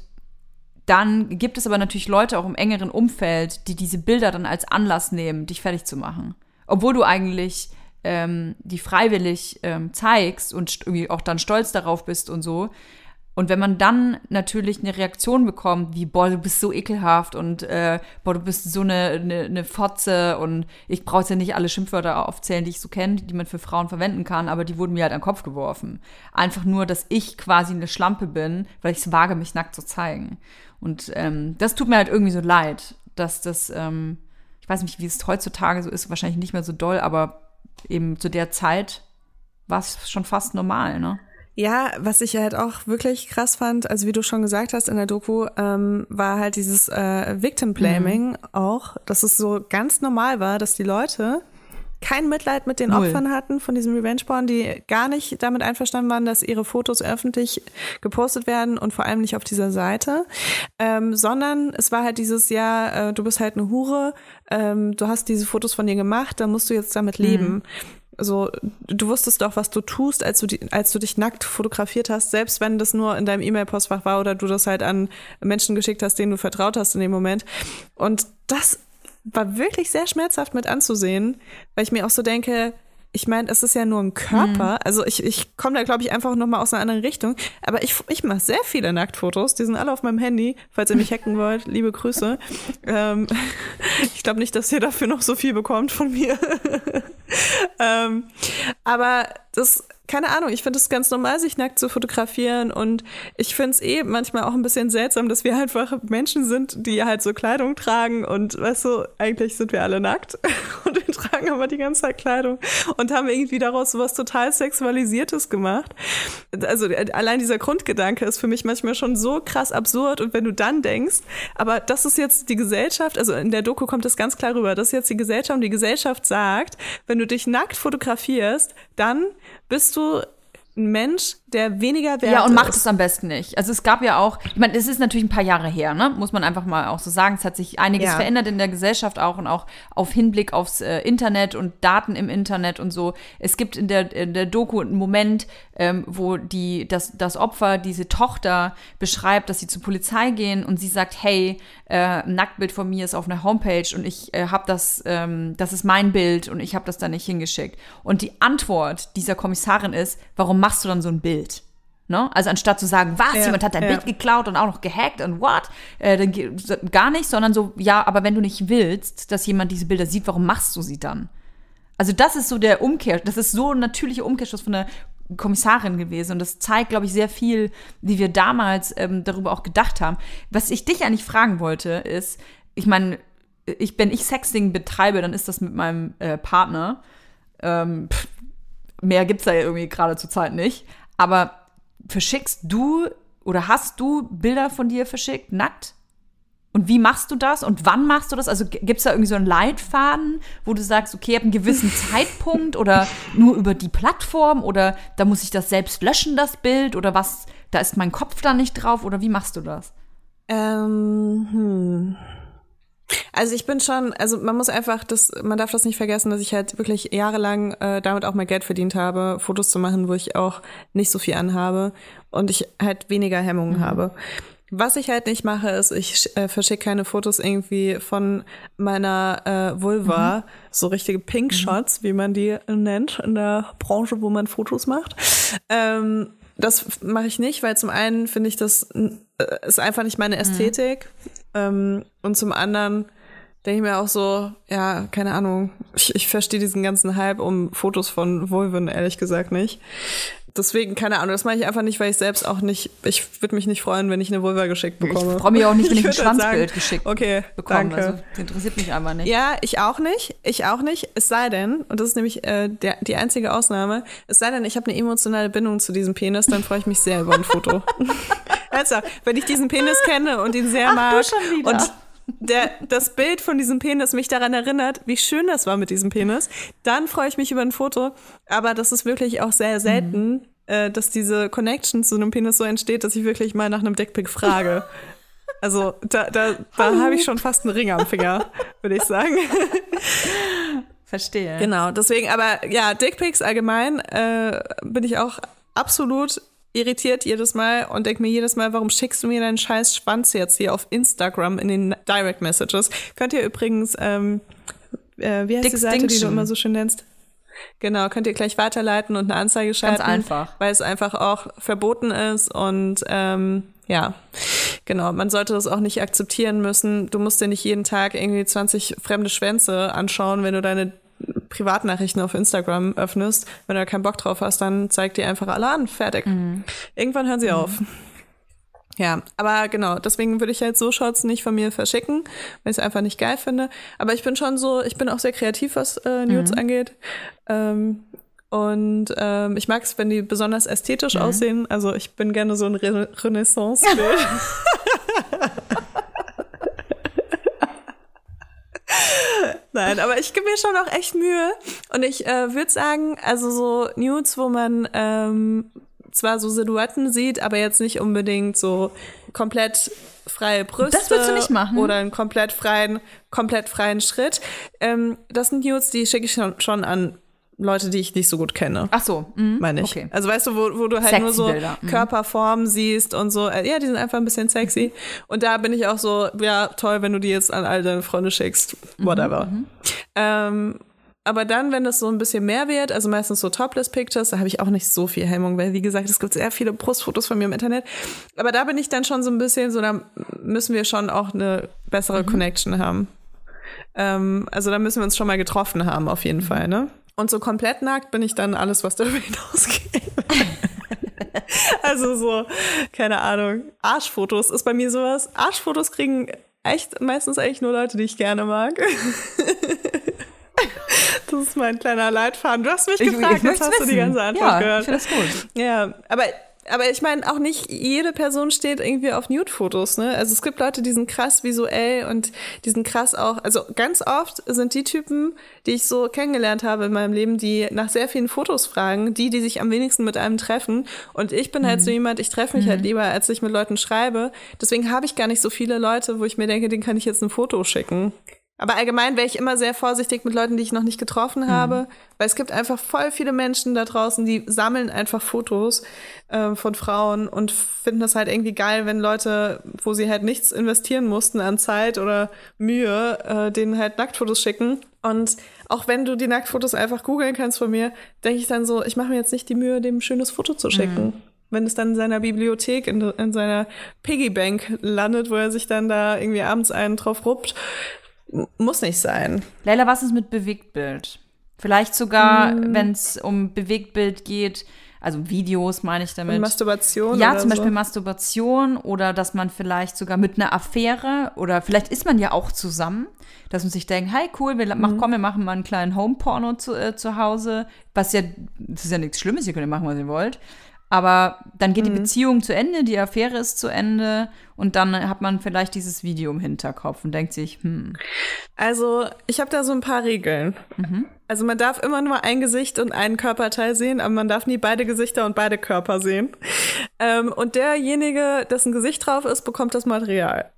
dann gibt es aber natürlich Leute auch im engeren Umfeld, die diese Bilder dann als Anlass nehmen, dich fertig zu machen. Obwohl du eigentlich ähm, die freiwillig ähm, zeigst und irgendwie auch dann stolz darauf bist und so. Und wenn man dann natürlich eine Reaktion bekommt, wie, boah, du bist so ekelhaft und äh, boah, du bist so eine, eine, eine Fotze und ich brauche jetzt ja nicht alle Schimpfwörter aufzählen, die ich so kenne, die man für Frauen verwenden kann, aber die wurden mir halt an den Kopf geworfen. Einfach nur, dass ich quasi eine Schlampe bin, weil ich es wage, mich nackt zu zeigen. Und ähm, das tut mir halt irgendwie so leid, dass das, ähm, ich weiß nicht, wie es heutzutage so ist, wahrscheinlich nicht mehr so doll, aber eben zu der Zeit war es schon fast normal, ne? Ja, was ich halt auch wirklich krass fand, also wie du schon gesagt hast in der Doku, ähm, war halt dieses äh, Victim Blaming mhm. auch, dass es so ganz normal war, dass die Leute kein Mitleid mit den Null. Opfern hatten von diesem Revenge-Porn, die gar nicht damit einverstanden waren, dass ihre Fotos öffentlich gepostet werden und vor allem nicht auf dieser Seite, ähm, sondern es war halt dieses Jahr, äh, du bist halt eine Hure, ähm, du hast diese Fotos von dir gemacht, dann musst du jetzt damit leben. Mhm. Also du wusstest doch, was du tust, als du, die, als du dich nackt fotografiert hast, selbst wenn das nur in deinem E-Mail-Postfach war oder du das halt an Menschen geschickt hast, denen du vertraut hast in dem Moment. Und das war wirklich sehr schmerzhaft mit anzusehen, weil ich mir auch so denke, ich meine, es ist ja nur ein Körper. Mhm. Also ich, ich komme da, glaube ich, einfach nochmal aus einer anderen Richtung. Aber ich, ich mache sehr viele Nacktfotos. Die sind alle auf meinem Handy. Falls ihr mich hacken wollt, liebe Grüße. Ähm, ich glaube nicht, dass ihr dafür noch so viel bekommt von mir. ähm, aber das, keine Ahnung, ich finde es ganz normal, sich nackt zu fotografieren. Und ich finde es eh manchmal auch ein bisschen seltsam, dass wir einfach Menschen sind, die halt so Kleidung tragen. Und weißt du, eigentlich sind wir alle nackt. Und wir tragen aber die ganze Zeit Kleidung. Und haben irgendwie daraus sowas total Sexualisiertes gemacht. Also allein dieser Grundgedanke ist für mich manchmal schon so krass absurd. Und wenn du dann denkst, aber das ist jetzt die Gesellschaft, also in der Doku kommt das ganz klar rüber, das ist jetzt die Gesellschaft und die Gesellschaft sagt, wenn du dich nackt fotografierst, dann bist du ein Mensch, der weniger wert ist. Ja, und macht es am besten nicht. Also es gab ja auch, ich meine, es ist natürlich ein paar Jahre her, ne? Muss man einfach mal auch so sagen. Es hat sich einiges ja. verändert in der Gesellschaft auch und auch auf Hinblick aufs äh, Internet und Daten im Internet und so. Es gibt in der, in der Doku einen Moment, ähm, wo die, das, das Opfer, diese Tochter beschreibt, dass sie zur Polizei gehen und sie sagt, hey, äh, ein Nacktbild von mir ist auf einer Homepage und ich äh, habe das, ähm, das ist mein Bild und ich habe das da nicht hingeschickt. Und die Antwort dieser Kommissarin ist, warum machst du dann so ein Bild? Ne? Also anstatt zu sagen, was, ja, jemand hat dein ja. Bild geklaut und auch noch gehackt und what, äh, dann gar nicht, sondern so, ja, aber wenn du nicht willst, dass jemand diese Bilder sieht, warum machst du sie dann? Also das ist so der Umkehr, das ist so ein natürlicher Umkehrschluss von der Kommissarin gewesen und das zeigt, glaube ich, sehr viel, wie wir damals ähm, darüber auch gedacht haben. Was ich dich eigentlich fragen wollte, ist, ich meine, ich, wenn ich Sexting betreibe, dann ist das mit meinem äh, Partner. Ähm, pff, mehr gibt's da ja irgendwie gerade zur Zeit nicht. Aber verschickst du oder hast du Bilder von dir verschickt, nackt? Und wie machst du das? Und wann machst du das? Also gibt's da irgendwie so einen Leitfaden, wo du sagst, okay, ab einem gewissen Zeitpunkt oder nur über die Plattform oder da muss ich das selbst löschen, das Bild oder was, da ist mein Kopf da nicht drauf oder wie machst du das? Ähm, hm. Also ich bin schon, also man muss einfach, das, man darf das nicht vergessen, dass ich halt wirklich jahrelang äh, damit auch mein Geld verdient habe, Fotos zu machen, wo ich auch nicht so viel anhabe und ich halt weniger Hemmungen mhm. habe. Was ich halt nicht mache, ist, ich äh, verschicke keine Fotos irgendwie von meiner äh, Vulva, mhm. so richtige Pink-Shots, mhm. wie man die nennt in der Branche, wo man Fotos macht. Ähm, das mache ich nicht, weil zum einen finde ich, das äh, ist einfach nicht meine Ästhetik. Mhm. Ähm, und zum anderen denke ich mir auch so, ja, keine Ahnung, ich, ich verstehe diesen ganzen Hype um Fotos von Vulven ehrlich gesagt nicht. Deswegen, keine Ahnung, das mache ich einfach nicht, weil ich selbst auch nicht, ich würde mich nicht freuen, wenn ich eine Vulva geschickt bekomme. Ich freue mich auch nicht, wenn ich, ich ein Schwanzbild sagen, geschickt okay, bekomme. Danke. Also, das interessiert mich einfach nicht. Ja, ich auch nicht, ich auch nicht, es sei denn, und das ist nämlich äh, der, die einzige Ausnahme, es sei denn, ich habe eine emotionale Bindung zu diesem Penis, dann freue ich mich sehr über ein Foto. Also, wenn ich diesen Penis kenne und ihn sehr Ach, mag du schon wieder. und der, das Bild von diesem Penis mich daran erinnert, wie schön das war mit diesem Penis, dann freue ich mich über ein Foto. Aber das ist wirklich auch sehr selten, mhm. äh, dass diese Connection zu einem Penis so entsteht, dass ich wirklich mal nach einem Dickpic frage. Also da, da, da habe ich schon fast einen Ring am Finger, würde ich sagen. Verstehe. Genau, deswegen, aber ja, Dickpics allgemein äh, bin ich auch absolut irritiert jedes Mal und denke mir jedes Mal, warum schickst du mir deinen scheiß Schwanz jetzt hier auf Instagram in den Direct Messages? Könnt ihr übrigens, ähm, äh, wie heißt die Seite, die du immer so schön nennst? Genau, könnt ihr gleich weiterleiten und eine Anzeige schalten. Ganz einfach. Weil es einfach auch verboten ist und ähm, ja, genau, man sollte das auch nicht akzeptieren müssen. Du musst dir nicht jeden Tag irgendwie zwanzig fremde Schwänze anschauen, wenn du deine Privatnachrichten auf Instagram öffnest. Wenn du da keinen Bock drauf hast, dann zeig die einfach alle an. Fertig. Mhm. Irgendwann hören sie mhm. auf. Ja, aber genau, deswegen würde ich halt so Shots nicht von mir verschicken, weil ich es einfach nicht geil finde. Aber ich bin schon so, ich bin auch sehr kreativ, was äh, Nudes mhm. angeht. Ähm, Und ähm, ich mag es, wenn die besonders ästhetisch mhm. aussehen. Also ich bin gerne so ein Re- Renaissance-Bild. Nein, aber ich gebe mir schon auch echt Mühe. Und ich äh, würde sagen, also so Nudes, wo man ähm, zwar so Silhouetten sieht, aber jetzt nicht unbedingt so komplett freie Brüste. Das würdest du nicht machen. Oder einen komplett freien, komplett freien Schritt. Ähm, das sind Nudes, die schicke ich schon, schon an Leute, die ich nicht so gut kenne. Ach so, mhm. meine ich. Okay. Also weißt du, wo, wo du halt sexy nur so Bilder. Mhm. Körperformen siehst und so. Ja, die sind einfach ein bisschen sexy. Und da bin ich auch so, ja, toll, wenn du die jetzt an all deine Freunde schickst. Whatever. Mhm. Ähm, aber dann, wenn das so ein bisschen mehr wird, also meistens so Topless-Pictures, da habe ich auch nicht so viel Hemmung, weil wie gesagt, es gibt sehr viele Brustfotos von mir im Internet. Aber da bin ich dann schon so ein bisschen so, da müssen wir schon auch eine bessere mhm. Connection haben. Ähm, also da müssen wir uns schon mal getroffen haben, auf jeden mhm. Fall, ne? Und so komplett nackt bin ich dann alles, was darüber hinausgeht. Also so, keine Ahnung, Arschfotos ist bei mir sowas. Arschfotos kriegen echt meistens eigentlich nur Leute, die ich gerne mag. Das ist mein kleiner Leitfaden. Du hast mich ich, gefragt, ich jetzt hast wissen. du die ganze Antwort ja, gehört. Ich finde das gut. Ja, aber Aber ich meine, auch nicht jede Person steht irgendwie auf Nude-Fotos, ne? Also es gibt Leute, die sind krass visuell und die sind krass auch, also ganz oft sind die Typen, die ich so kennengelernt habe in meinem Leben, die nach sehr vielen Fotos fragen, die, die sich am wenigsten mit einem treffen. Und ich bin halt mhm. so jemand, ich treffe mich mhm. halt lieber, als ich mit Leuten schreibe. Deswegen habe ich gar nicht so viele Leute, wo ich mir denke, denen kann ich jetzt ein Foto schicken. Aber allgemein wäre ich immer sehr vorsichtig mit Leuten, die ich noch nicht getroffen habe, mhm. weil es gibt einfach voll viele Menschen da draußen, die sammeln einfach Fotos äh, von Frauen und finden das halt irgendwie geil, wenn Leute, wo sie halt nichts investieren mussten an Zeit oder Mühe, äh, denen halt Nacktfotos schicken. Und auch wenn du die Nacktfotos einfach googeln kannst von mir, denke ich dann so, ich mache mir jetzt nicht die Mühe, dem ein schönes Foto zu schicken. Mhm. Wenn es dann in seiner Bibliothek, in, in seiner Piggybank landet, wo er sich dann da irgendwie abends einen drauf ruppt, muss nicht sein. Leila, was ist mit Bewegtbild? Vielleicht sogar, mm. wenn es um Bewegtbild geht, also Videos meine ich damit. Und Masturbation Ja, oder zum Beispiel so. Masturbation oder dass man vielleicht sogar mit einer Affäre oder vielleicht ist man ja auch zusammen, dass man sich denkt, hey cool, wir, mm. mach, komm, wir machen mal einen kleinen Home-Porno zu, äh, zu Hause, was ja, das ist ja nichts Schlimmes, ihr könnt ja machen, was ihr wollt. Aber dann geht mhm. die Beziehung zu Ende, die Affäre ist zu Ende und dann hat man vielleicht dieses Video im Hinterkopf und denkt sich, hm. Also ich habe da so ein paar Regeln. Mhm. Also man darf immer nur ein Gesicht und einen Körperteil sehen, aber man darf nie beide Gesichter und beide Körper sehen. Ähm, und derjenige, dessen Gesicht drauf ist, bekommt das Material.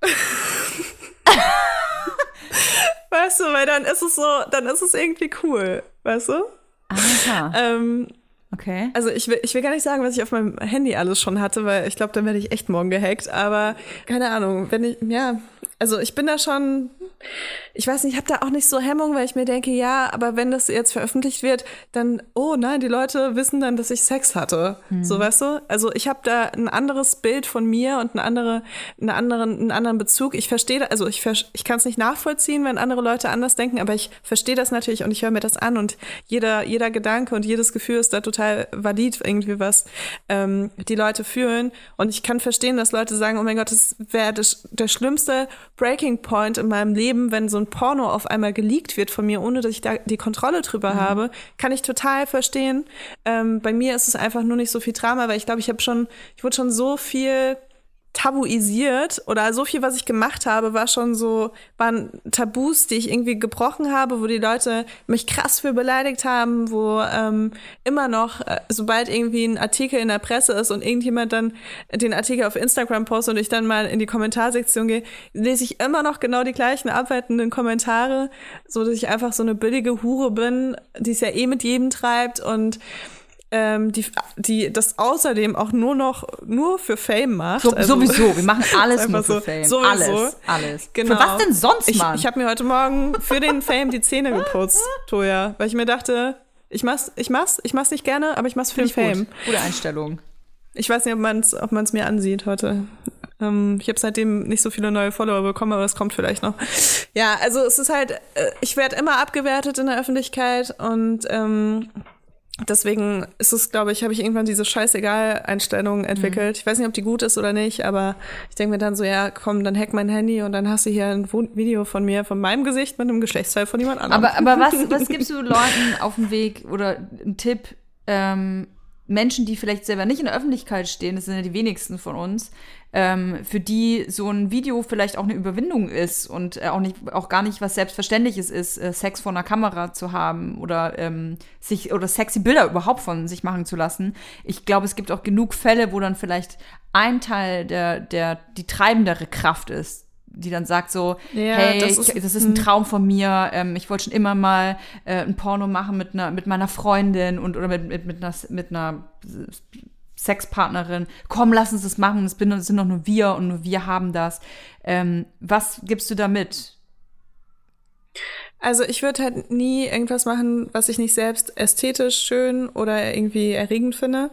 Weißt du, weil dann ist es so, dann ist es irgendwie cool, weißt du? Aha. Ähm, Okay. Also ich will, ich will gar nicht sagen, was ich auf meinem Handy alles schon hatte, weil ich glaube, dann werde ich echt morgen gehackt. Aber keine Ahnung, wenn ich, ja, also ich bin da schon, ich weiß nicht, ich habe da auch nicht so Hemmung, weil ich mir denke, ja, aber wenn das jetzt veröffentlicht wird, dann, oh nein, die Leute wissen dann, dass ich Sex hatte. Hm. So, weißt du? Also ich habe da ein anderes Bild von mir und eine andere, eine anderen, einen anderen Bezug. Ich verstehe, also ich, ich kann es nicht nachvollziehen, wenn andere Leute anders denken, aber ich verstehe das natürlich und ich höre mir das an und jeder, jeder Gedanke und jedes Gefühl ist da total valid, irgendwie was ähm, die Leute fühlen. Und ich kann verstehen, dass Leute sagen, oh mein Gott, das wäre der schlimmste Breaking Point in meinem Leben, wenn so ein Porno auf einmal geleakt wird von mir, ohne dass ich da die Kontrolle drüber mhm. habe, kann ich total verstehen. Ähm, bei mir ist es einfach nur nicht so viel Drama, weil ich glaube, ich habe schon, ich wurde schon so viel tabuisiert oder so viel, was ich gemacht habe, war schon so, waren Tabus, die ich irgendwie gebrochen habe, wo die Leute mich krass für beleidigt haben, wo ähm, immer noch, äh, sobald irgendwie ein Artikel in der Presse ist und irgendjemand dann den Artikel auf Instagram postet und ich dann mal in die Kommentarsektion gehe, lese ich immer noch genau die gleichen abwertenden Kommentare, so dass ich einfach so eine billige Hure bin, die es ja eh mit jedem treibt und Ähm, die, die das außerdem auch nur noch nur für Fame macht. So, also, sowieso, wir machen alles nur für so, Fame. Sowieso. Alles, alles. Genau. Für was denn sonst, Mann? Ich, ich habe mir heute Morgen für den Fame die Zähne geputzt, Toja, weil ich mir dachte, ich mach's, ich mach's, ich mach's nicht gerne, aber ich mach's für den Fame. Gut. Gute Einstellung. Ich weiß nicht, ob man's, ob man's mir ansieht heute. Ähm, ich habe seitdem nicht so viele neue Follower bekommen, aber das kommt vielleicht noch. Ja, also es ist halt, ich werde immer abgewertet in der Öffentlichkeit und ähm, deswegen ist es, glaube ich, habe ich irgendwann diese Scheißegal-Einstellung entwickelt. Mhm. Ich weiß nicht, ob die gut ist oder nicht, aber ich denke mir dann so, ja, komm, dann hack mein Handy und dann hast du hier ein Video von mir, von meinem Gesicht mit einem Geschlechtsteil von jemand anderem. Aber, aber was, was gibst du Leuten auf dem Weg oder einen Tipp, ähm, Menschen, die vielleicht selber nicht in der Öffentlichkeit stehen, das sind ja die wenigsten von uns, ähm, für die so ein Video vielleicht auch eine Überwindung ist und äh, auch nicht, auch gar nicht was Selbstverständliches ist, äh, Sex vor einer Kamera zu haben oder ähm, sich oder sexy Bilder überhaupt von sich machen zu lassen. Ich glaube, es gibt auch genug Fälle, wo dann vielleicht ein Teil der der die treibendere Kraft ist, die dann sagt so, ja, hey, das ist, ich, das ist ein Traum von mir, ähm, ich wollte schon immer mal äh, ein Porno machen mit einer mit meiner Freundin und oder mit mit mit einer mit einer Sexpartnerin. Komm, lass uns das machen, es sind doch nur wir und nur wir haben das. Ähm, was gibst du da mit? Also ich würde halt nie irgendwas machen, was ich nicht selbst ästhetisch schön oder irgendwie erregend finde.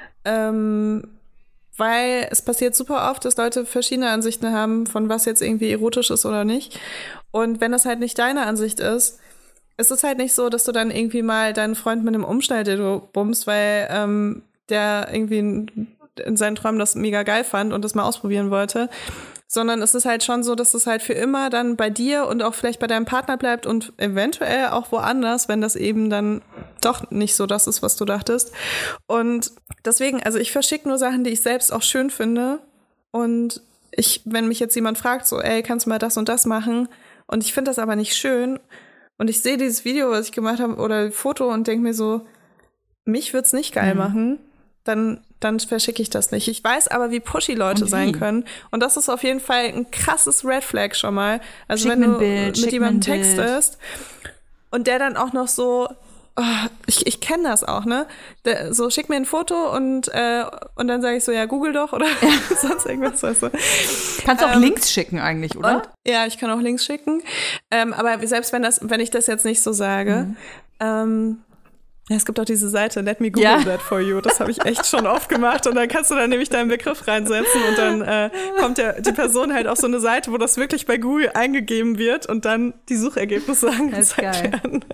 Ähm, Weil es passiert super oft, dass Leute verschiedene Ansichten haben, von was jetzt irgendwie erotisch ist oder nicht. Und wenn das halt nicht deine Ansicht ist, ist es halt nicht so, dass du dann irgendwie mal deinen Freund mit einem Umschnalldildo bummst, weil ähm, der irgendwie in, in seinen Träumen das mega geil fand und das mal ausprobieren wollte. Sondern es ist halt schon so, dass es halt für immer dann bei dir und auch vielleicht bei deinem Partner bleibt und eventuell auch woanders, wenn das eben dann doch nicht so das ist, was du dachtest. Und deswegen, also ich verschicke nur Sachen, die ich selbst auch schön finde. Und ich, wenn mich jetzt jemand fragt, so, ey, kannst du mal das und das machen? Und ich finde das aber nicht schön. Und ich sehe dieses Video, was ich gemacht habe, oder Foto und denke mir so, mich wird's nicht geil mhm. machen. Dann, dann verschicke ich das nicht. Ich weiß aber, wie pushy Leute sein können. Und das ist auf jeden Fall ein krasses Red Flag schon mal. Also schick wenn du Bild, mit jemandem textest und der dann auch noch so, oh, ich, ich kenne das auch, ne? Der, so, schick mir ein Foto und, äh, und dann sage ich so, ja, google doch oder sonst irgendwas. Weißt du. Kannst du auch ähm, Links schicken eigentlich, oder? Und, ja, ich kann auch Links schicken. Ähm, aber selbst wenn das, wenn ich das jetzt nicht so sage, mhm. ähm, ja, es gibt auch diese Seite, let me google ja. that for you. Das habe ich echt schon oft gemacht. Und dann kannst du dann nämlich deinen Begriff reinsetzen und dann äh, kommt ja die Person halt auf so eine Seite, wo das wirklich bei Google eingegeben wird und dann die Suchergebnisse angezeigt werden.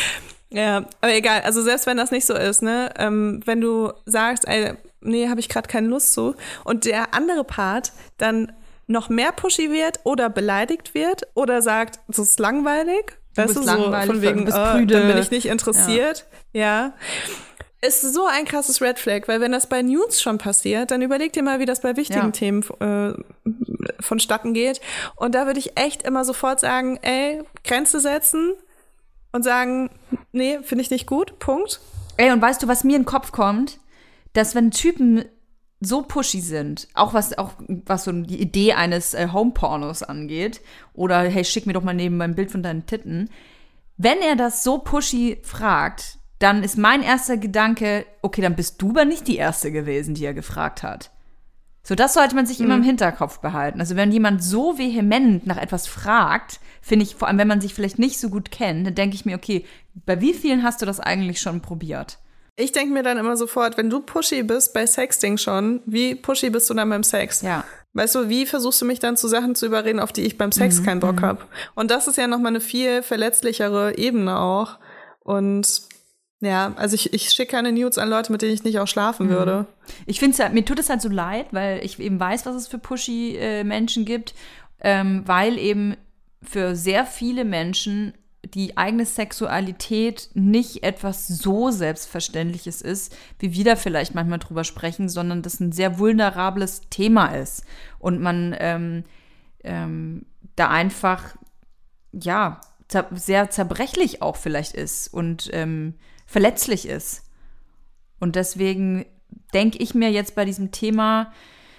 Ja, aber egal. Also selbst wenn das nicht so ist, ne, ähm, wenn du sagst, ey, nee, habe ich gerade keine Lust zu und der andere Part dann noch mehr pushy wird oder beleidigt wird oder sagt, das ist langweilig, Du weißt bist du, so langweilig, von wegen, du bist oh, prüde. Dann bin ich nicht interessiert. Ja. ja. Ist so ein krasses Red Flag, weil wenn das bei Nudes schon passiert, dann überleg dir mal, wie das bei wichtigen ja. Themen äh, vonstatten geht. Und da würde ich echt immer sofort sagen, ey, Grenze setzen und sagen, nee, finde ich nicht gut, Punkt. Ey, und weißt du, was mir in den Kopf kommt? Dass wenn Typen so pushy sind, auch was auch was so die Idee eines äh, Home-Pornos angeht, oder hey, schick mir doch mal neben mein Bild von deinen Titten. Wenn er das so pushy fragt, dann ist mein erster Gedanke, okay, dann bist du aber nicht die Erste gewesen, die er gefragt hat. So, das sollte man sich mhm. immer im Hinterkopf behalten. Also wenn jemand so vehement nach etwas fragt, finde ich, vor allem wenn man sich vielleicht nicht so gut kennt, dann denke ich mir, okay, bei wie vielen hast du das eigentlich schon probiert? Ich denke mir dann immer sofort, wenn du pushy bist bei Sexting schon, wie pushy bist du dann beim Sex? Ja. Weißt du, wie versuchst du mich dann zu Sachen zu überreden, auf die ich beim Sex mhm. keinen Bock mhm. habe? Und das ist ja nochmal eine viel verletzlichere Ebene auch. Und ja, also ich, ich schicke keine Nudes an Leute, mit denen ich nicht auch schlafen mhm. würde. Ich finde halt, mir tut es halt so leid, weil ich eben weiß, was es für pushy äh, Menschen gibt, ähm, weil eben für sehr viele Menschen die eigene Sexualität nicht etwas so Selbstverständliches ist, wie wir da vielleicht manchmal drüber sprechen, sondern das ein sehr vulnerables Thema ist und man ähm, ähm, da einfach ja zer- sehr zerbrechlich auch vielleicht ist und ähm, verletzlich ist. Und deswegen denke ich mir jetzt bei diesem Thema,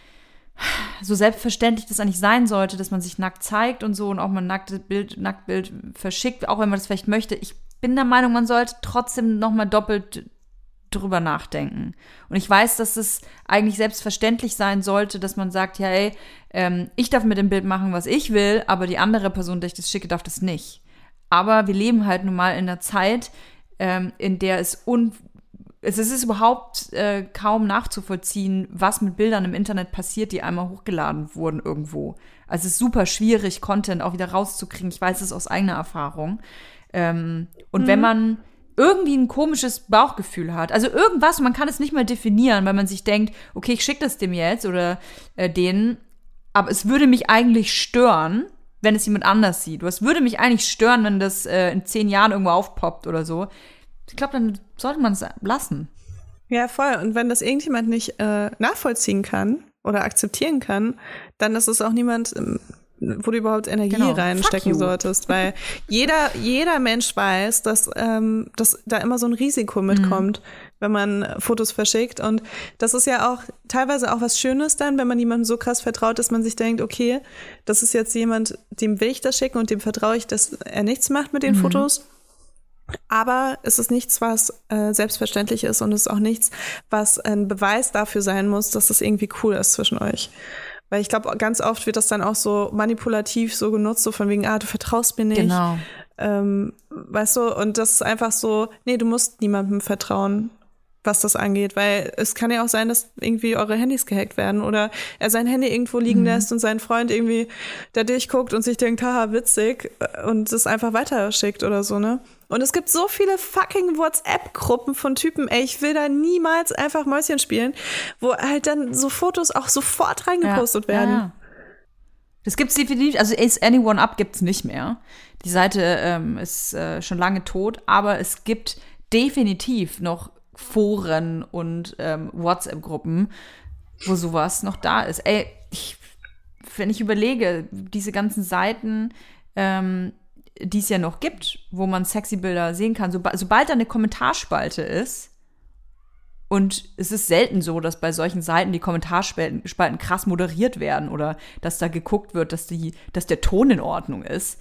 so selbstverständlich das eigentlich sein sollte, dass man sich nackt zeigt und so und auch mal ein nacktes Bild, Nacktbild verschickt, auch wenn man das vielleicht möchte. Ich bin der Meinung, man sollte trotzdem noch mal doppelt drüber nachdenken. Und ich weiß, dass es eigentlich selbstverständlich sein sollte, dass man sagt, ja, ey, ähm, ich darf mit dem Bild machen, was ich will, aber die andere Person, der ich das schicke, darf das nicht. Aber wir leben halt nun mal in einer Zeit, ähm, in der es un Es ist überhaupt äh, kaum nachzuvollziehen, was mit Bildern im Internet passiert, die einmal hochgeladen wurden irgendwo. Also es ist super schwierig, Content auch wieder rauszukriegen. Ich weiß es aus eigener Erfahrung. Ähm, und mhm. wenn man irgendwie ein komisches Bauchgefühl hat, also irgendwas, man kann es nicht mal definieren, weil man sich denkt, okay, ich schicke das dem jetzt oder äh, denen, aber es würde mich eigentlich stören, wenn es jemand anders sieht. Oder es würde mich eigentlich stören, wenn das äh, in zehn Jahren irgendwo aufpoppt oder so. Ich glaube, dann sollte man es lassen. Ja, voll. Und wenn das irgendjemand nicht äh, nachvollziehen kann oder akzeptieren kann, dann ist es auch niemand, wo du überhaupt Energie genau. reinstecken solltest. Weil jeder, jeder Mensch weiß, dass, ähm, dass da immer so ein Risiko mitkommt, mhm. wenn man Fotos verschickt. Und das ist ja auch teilweise auch was Schönes dann, wenn man jemandem so krass vertraut, dass man sich denkt, okay, das ist jetzt jemand, dem will ich das schicken und dem vertraue ich, dass er nichts macht mit den mhm. Fotos. Aber es ist nichts, was äh, selbstverständlich ist und es ist auch nichts, was ein Beweis dafür sein muss, dass es irgendwie cool ist zwischen euch. Weil ich glaube, ganz oft wird das dann auch so manipulativ so genutzt, so von wegen, ah, du vertraust mir nicht. Genau. Ähm, weißt du, und das ist einfach so, nee, du musst niemandem vertrauen, was das angeht, weil es kann ja auch sein, dass irgendwie eure Handys gehackt werden oder er sein Handy irgendwo liegen mhm. lässt und sein Freund irgendwie da durchguckt und sich denkt, haha, witzig und es einfach weiterschickt oder so, ne? Und es gibt so viele fucking WhatsApp-Gruppen von Typen, ey, ich will da niemals einfach Mäuschen spielen, wo halt dann so Fotos auch sofort reingepostet ja, werden. Ja, ja. Das gibt's definitiv, also Is Anyone Up gibt's nicht mehr. Die Seite ähm, ist äh, schon lange tot, aber es gibt definitiv noch Foren und ähm, WhatsApp-Gruppen, wo sowas noch da ist. Ey, ich, wenn ich überlege, diese ganzen Seiten, ähm, die es ja noch gibt, wo man sexy Bilder sehen kann, soba- sobald da eine Kommentarspalte ist, und es ist selten so, dass bei solchen Seiten die Kommentarspalten Spalten krass moderiert werden oder dass da geguckt wird, dass, die, dass der Ton in Ordnung ist.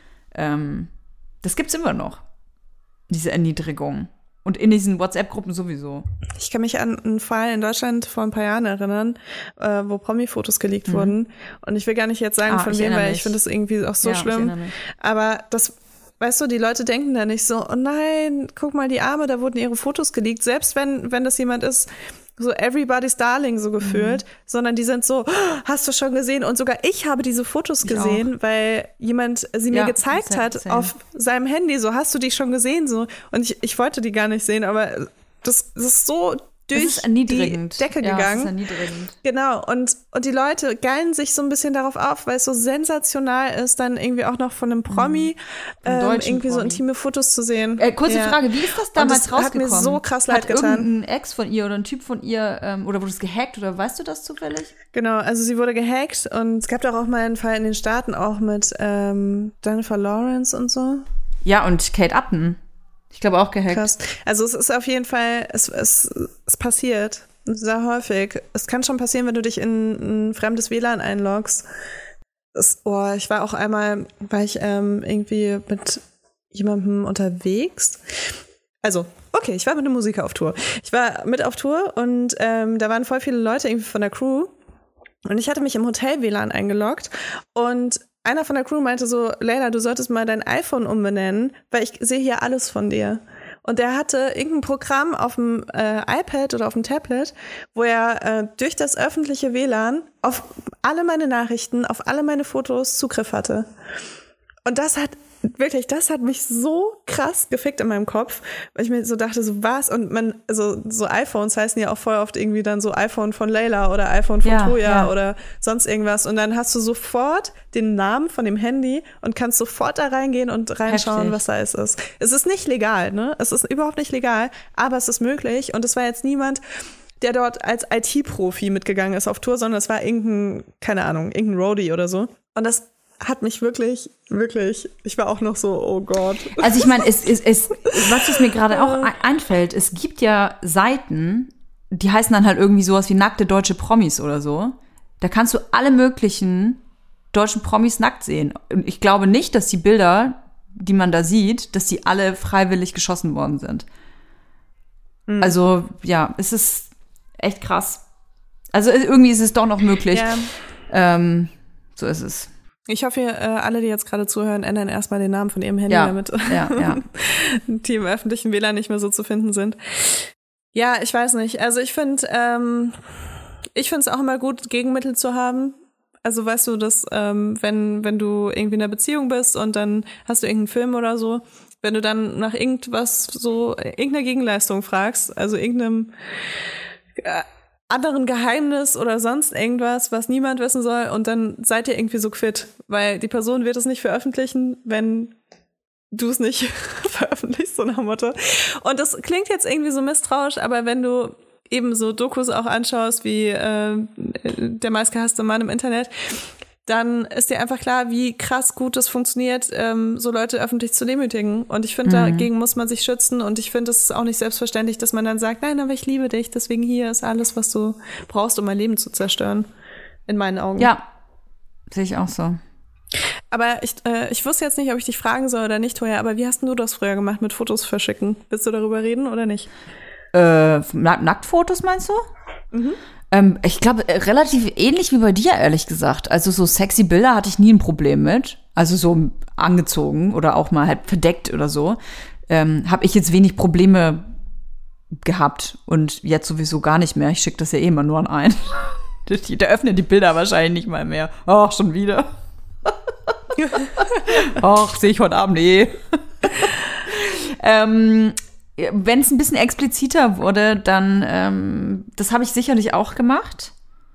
Ähm, das gibt's immer noch, diese Erniedrigung. Und in diesen WhatsApp-Gruppen sowieso. Ich kann mich an einen Fall in Deutschland vor ein paar Jahren erinnern, äh, wo Promi-Fotos geleakt mhm. wurden. Und ich will gar nicht jetzt sagen, ah, von wem, weil mich. ich finde das irgendwie auch so ja, schlimm. Aber das, weißt du, die Leute denken da nicht so, oh nein, guck mal, die Arme, da wurden ihre Fotos geleakt. Selbst wenn, wenn das jemand ist, so everybody's darling so gefühlt, mhm. sondern die sind so, oh, hast du schon gesehen? Und sogar ich habe diese Fotos ich gesehen, auch. weil jemand sie mir ja, gezeigt hat same. auf seinem Handy, so, hast du die schon gesehen? So. Und ich, ich wollte die gar nicht sehen, aber das, das ist so durch die Decke ja, gegangen. Das ist erniedrigend. Genau, und, und die Leute geilen sich so ein bisschen darauf auf, weil es so sensational ist, dann irgendwie auch noch von einem Promi mhm. ähm, irgendwie Promi. so intime Fotos zu sehen. Äh, kurze ja. Frage, wie ist das damals das rausgekommen? Hat mir so krass leid hat getan. Irgendein Ex von ihr oder ein Typ von ihr, ähm, oder wurde es gehackt oder weißt du das zufällig? Genau, also sie wurde gehackt und es gab doch auch mal einen Fall in den Staaten auch mit ähm, Jennifer Lawrence und so. Ja, und Kate Upton. Ich glaube auch gehackt. Krass. Also es ist auf jeden Fall, es, es, es passiert. Sehr häufig. Es kann schon passieren, wenn du dich in ein fremdes W L A N einloggst. Das, oh, ich war auch einmal, war ich ähm, irgendwie mit jemandem unterwegs. Also, okay, ich war mit einem Musiker auf Tour. Ich war mit auf Tour und ähm, da waren voll viele Leute irgendwie von der Crew. Und ich hatte mich im Hotel-W L A N eingeloggt und einer von der Crew meinte so, Leila, du solltest mal dein iPhone umbenennen, weil ich sehe hier alles von dir. Und er hatte irgendein Programm auf dem äh, iPad oder auf dem Tablet, wo er äh, durch das öffentliche W L A N auf alle meine Nachrichten, auf alle meine Fotos Zugriff hatte. Und das hat wirklich, das hat mich so krass gefickt in meinem Kopf, weil ich mir so dachte, so was? Und man, also so iPhones heißen ja auch voll oft irgendwie dann so iPhone von Leila oder iPhone von ja, Toya ja. oder sonst irgendwas. Und dann hast du sofort den Namen von dem Handy und kannst sofort da reingehen und reinschauen, Heftig. was da ist. Es ist nicht legal, ne? Es ist überhaupt nicht legal, aber es ist möglich. Und es war jetzt niemand, der dort als I T-Profi mitgegangen ist auf Tour, sondern es war irgendein, keine Ahnung, irgendein Roadie oder so. Und das hat mich wirklich, wirklich, ich war auch noch so, oh Gott. Also ich meine, es, es, es, was es mir gerade auch einfällt, es gibt ja Seiten, die heißen dann halt irgendwie sowas wie nackte deutsche Promis oder so. Da kannst du alle möglichen deutschen Promis nackt sehen. Und ich glaube nicht, dass die Bilder, die man da sieht, dass die alle freiwillig geschossen worden sind. Mhm. Also ja, es ist echt krass. Also irgendwie ist es doch noch möglich. Ja. Ähm, so ist es. Ich hoffe, äh, alle, die jetzt gerade zuhören, ändern erstmal den Namen von ihrem Handy, ja, damit ja, ja. die im öffentlichen W L A N nicht mehr so zu finden sind. Ja, ich weiß nicht. Also ich finde, ähm, ich finde es auch immer gut, Gegenmittel zu haben. Also weißt du, dass ähm, wenn wenn du irgendwie in einer Beziehung bist und dann hast du irgendeinen Film oder so, wenn du dann nach irgendwas so, irgendeiner Gegenleistung fragst, also irgendeinem äh, anderen Geheimnis oder sonst irgendwas, was niemand wissen soll, und dann seid ihr irgendwie so quitt, weil die Person wird es nicht veröffentlichen, wenn du es nicht veröffentlichst, so nach dem Motto. Und das klingt jetzt irgendwie so misstrauisch, aber wenn du eben so Dokus auch anschaust, wie äh, der meistgehasste Mann im Internet, dann ist dir einfach klar, wie krass gut es funktioniert, ähm, so Leute öffentlich zu demütigen. Und ich finde, mhm. dagegen muss man sich schützen. Und ich finde, es ist auch nicht selbstverständlich, dass man dann sagt, nein, aber ich liebe dich, deswegen hier ist alles, was du brauchst, um mein Leben zu zerstören. In meinen Augen. Ja, sehe ich auch so. Aber ich, äh, ich wusste jetzt nicht, ob ich dich fragen soll oder nicht, Toja, aber wie hast denn du das früher gemacht mit Fotos verschicken? Willst du darüber reden oder nicht? Äh, Nacktfotos meinst du? Mhm. Ähm, ich glaube, äh, relativ ähnlich wie bei dir, ehrlich gesagt. Also so sexy Bilder hatte ich nie ein Problem mit. Also so angezogen oder auch mal halt verdeckt oder so. Ähm, habe ich jetzt wenig Probleme gehabt. Und jetzt sowieso gar nicht mehr. Ich schicke das ja eh immer nur an einen. Der öffnet die Bilder wahrscheinlich nicht mal mehr. Ach, schon wieder. Ach, sehe ich heute Abend eh. ähm, Wenn es ein bisschen expliziter wurde, dann, ähm, das habe ich sicherlich auch gemacht.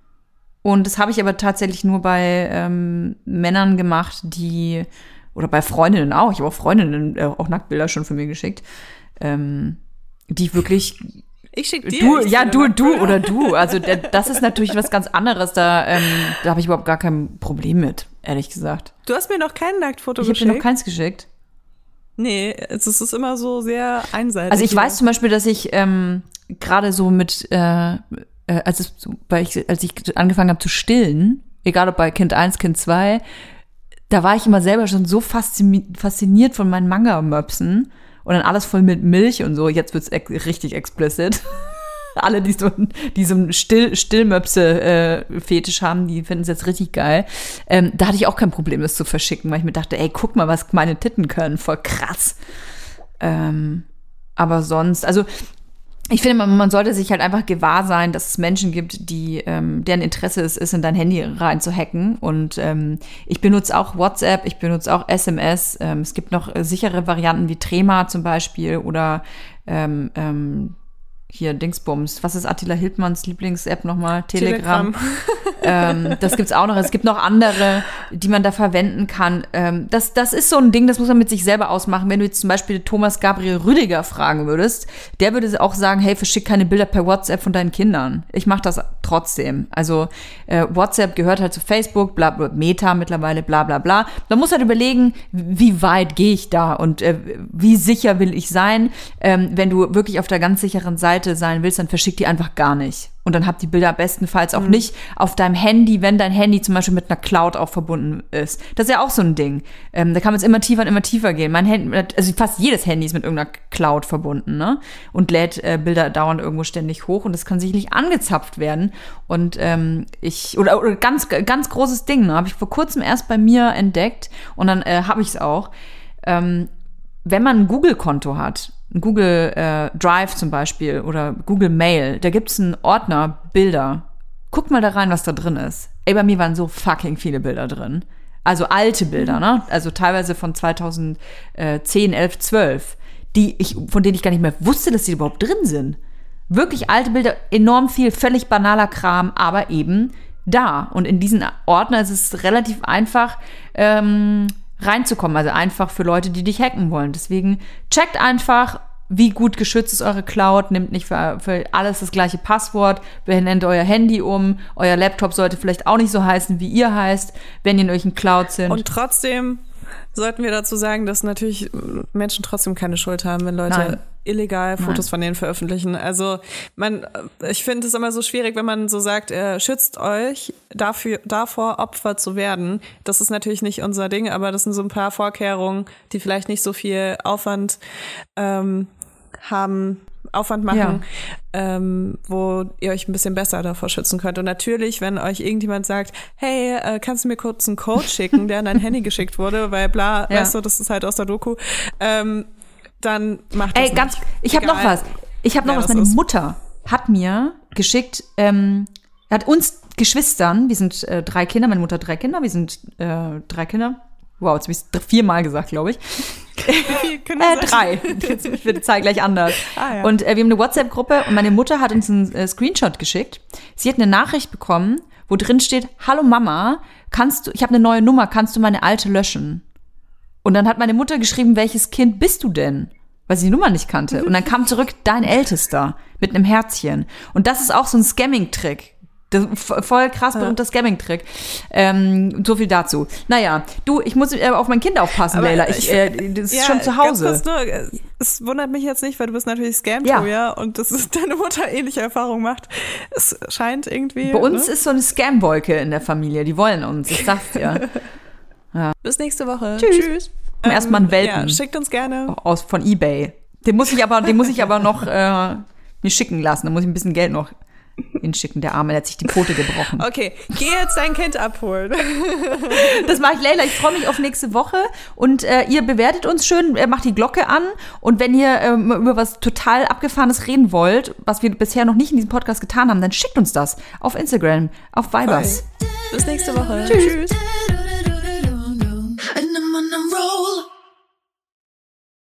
Und das habe ich aber tatsächlich nur bei ähm, Männern gemacht, die, oder bei Freundinnen auch, ich habe auch Freundinnen äh, auch Nacktbilder schon von mir geschickt, ähm, die wirklich, ich schick dir. Du, ja, du, du oder du. Also der, das ist natürlich was ganz anderes. Da, ähm, da habe ich überhaupt gar kein Problem mit, ehrlich gesagt. Du hast mir noch kein Nacktfoto ich geschickt. Ich habe dir noch keins geschickt. Nee, es ist immer so sehr einseitig. Also ich weiß zum Beispiel, dass ich ähm, gerade so mit, äh, äh, als, es, weil ich, als ich angefangen habe zu stillen, egal ob bei Kind eins, Kind zwei, da war ich immer selber schon so faszini- fasziniert von meinen Manga-Möpsen und dann alles voll mit Milch und so. Jetzt wird's ex- richtig explicit. Alle, die so, die so einen Still, Stillmöpse-Fetisch äh, haben, die finden es jetzt richtig geil. Ähm, da hatte ich auch kein Problem, das zu verschicken, weil ich mir dachte, ey, guck mal, was meine Titten können. Voll krass. Ähm, aber sonst, also ich finde, man, man sollte sich halt einfach gewahr sein, dass es Menschen gibt, die ähm, deren Interesse es ist, in dein Handy rein zu hacken. Und ähm, ich benutze auch WhatsApp, ich benutze auch S M S. Ähm, es gibt noch äh, sichere Varianten wie Trema zum Beispiel oder ähm, ähm, hier Dingsbums. Was ist Attila Hildmanns Lieblings-App nochmal? Telegram. Telegram. ähm, das gibt's auch noch. Es gibt noch andere, die man da verwenden kann. Ähm, das, das ist so ein Ding, das muss man mit sich selber ausmachen. Wenn du jetzt zum Beispiel Thomas Gabriel Rüdiger fragen würdest, der würde auch sagen, hey, verschick keine Bilder per WhatsApp von deinen Kindern. Ich mache das trotzdem. Also äh, WhatsApp gehört halt zu Facebook, bla, bla, Meta mittlerweile, bla bla bla. Man muss halt überlegen, wie weit gehe ich da und äh, wie sicher will ich sein. Ähm, wenn du wirklich auf der ganz sicheren Seite sein willst, dann verschick die einfach gar nicht. Und dann habt die Bilder bestenfalls auch mhm. nicht auf deinem Handy, wenn dein Handy zum Beispiel mit einer Cloud auch verbunden ist. Das ist ja auch so ein Ding. Ähm, da kann man jetzt immer tiefer und immer tiefer gehen. Mein Handy, also fast jedes Handy ist mit irgendeiner Cloud verbunden, ne? Und lädt äh, Bilder dauernd irgendwo ständig hoch und das kann sicherlich angezapft werden. Und ähm, ich, oder, oder ganz, ganz großes Ding, ne? Habe ich vor kurzem erst bei mir entdeckt und dann äh, habe ich es auch. Ähm, wenn man ein Google-Konto hat, ein Google äh, Drive zum Beispiel oder Google Mail, da gibt's einen Ordner Bilder. Guck mal da rein, was da drin ist. Ey, bei mir waren so fucking viele Bilder drin. Also alte Bilder, ne? Also teilweise von zweitausendzehn, elf, zwölf, die ich, von denen ich gar nicht mehr wusste, dass die überhaupt drin sind. Wirklich alte Bilder, enorm viel, völlig banaler Kram, aber eben da. Und in diesen Ordner ist es relativ einfach, ähm, reinzukommen, also einfach für Leute, die dich hacken wollen. Deswegen checkt einfach, wie gut geschützt ist eure Cloud, nehmt nicht für, für alles das gleiche Passwort, benennt euer Handy um, euer Laptop sollte vielleicht auch nicht so heißen, wie ihr heißt, wenn ihr in euren Cloud sind. Und trotzdem sollten wir dazu sagen, dass natürlich Menschen trotzdem keine Schuld haben, wenn Leute Nein. illegal Fotos Nein. von denen veröffentlichen. Also man, ich finde es immer so schwierig, wenn man so sagt, äh, schützt euch dafür, davor, Opfer zu werden. Das ist natürlich nicht unser Ding, aber das sind so ein paar Vorkehrungen, die vielleicht nicht so viel Aufwand ähm, haben, Aufwand machen, ja. ähm, wo ihr euch ein bisschen besser davor schützen könnt. Und natürlich, wenn euch irgendjemand sagt, hey, äh, kannst du mir kurz einen Code schicken, der an dein Handy geschickt wurde, weil bla, ja. weißt du, das ist halt aus der Doku, ähm, dann macht das Ey, ganz, nicht. Ich habe noch was. Ich habe noch was. Meine ist. Mutter hat mir geschickt, ähm, hat uns Geschwistern, wir sind äh, drei Kinder, meine Mutter hat drei Kinder, wir sind äh, drei Kinder. Wow, jetzt habe ich es viermal gesagt, glaube ich. Wie viel können äh, drei. Ich wird die Zahl gleich anders. Ah, ja. Und äh, wir haben eine WhatsApp-Gruppe und meine Mutter hat uns einen äh, Screenshot geschickt. Sie hat eine Nachricht bekommen, wo drin steht, hallo Mama, kannst du, ich habe eine neue Nummer, kannst du meine alte löschen? Und dann hat meine Mutter geschrieben, welches Kind bist du denn? weil sie die Nummer nicht kannte. Und dann kam zurück dein Ältester mit einem Herzchen. Und das ist auch so ein Scamming-Trick. Das, voll krass berühmter Scamming-Trick. Ähm, so viel dazu. Naja, du, ich muss äh, auf mein Kind aufpassen, Aber Leila. Ich, ich- äh, das ist Ja, schon zu Hause. Ganz kurz nur, es wundert mich jetzt nicht, weil du bist natürlich Scam, Ja. ja. und das ist deine Mutter ähnliche Erfahrungen macht. Es scheint irgendwie. Bei uns ne? ist so eine Scam-Wolke in der Familie. Die wollen uns, ich sag's dir. Bis nächste Woche. Tschüss. Tschüss. Erstmal einen Welpen. Ja, schickt uns gerne. Aus, von eBay. Den muss ich aber, den muss ich aber noch äh, mir schicken lassen. Da muss ich ein bisschen Geld noch hinschicken. Der Arme, der hat sich die Pfote gebrochen. Okay, geh jetzt dein Kind abholen. Das mache ich, Leila. Ich freue mich auf nächste Woche. Und äh, ihr bewertet uns schön, äh, macht die Glocke an. Und wenn ihr ähm, über was total Abgefahrenes reden wollt, was wir bisher noch nicht in diesem Podcast getan haben, dann schickt uns das auf Instagram, auf Vibers. Bis nächste Woche. Tschüss. Tschüss.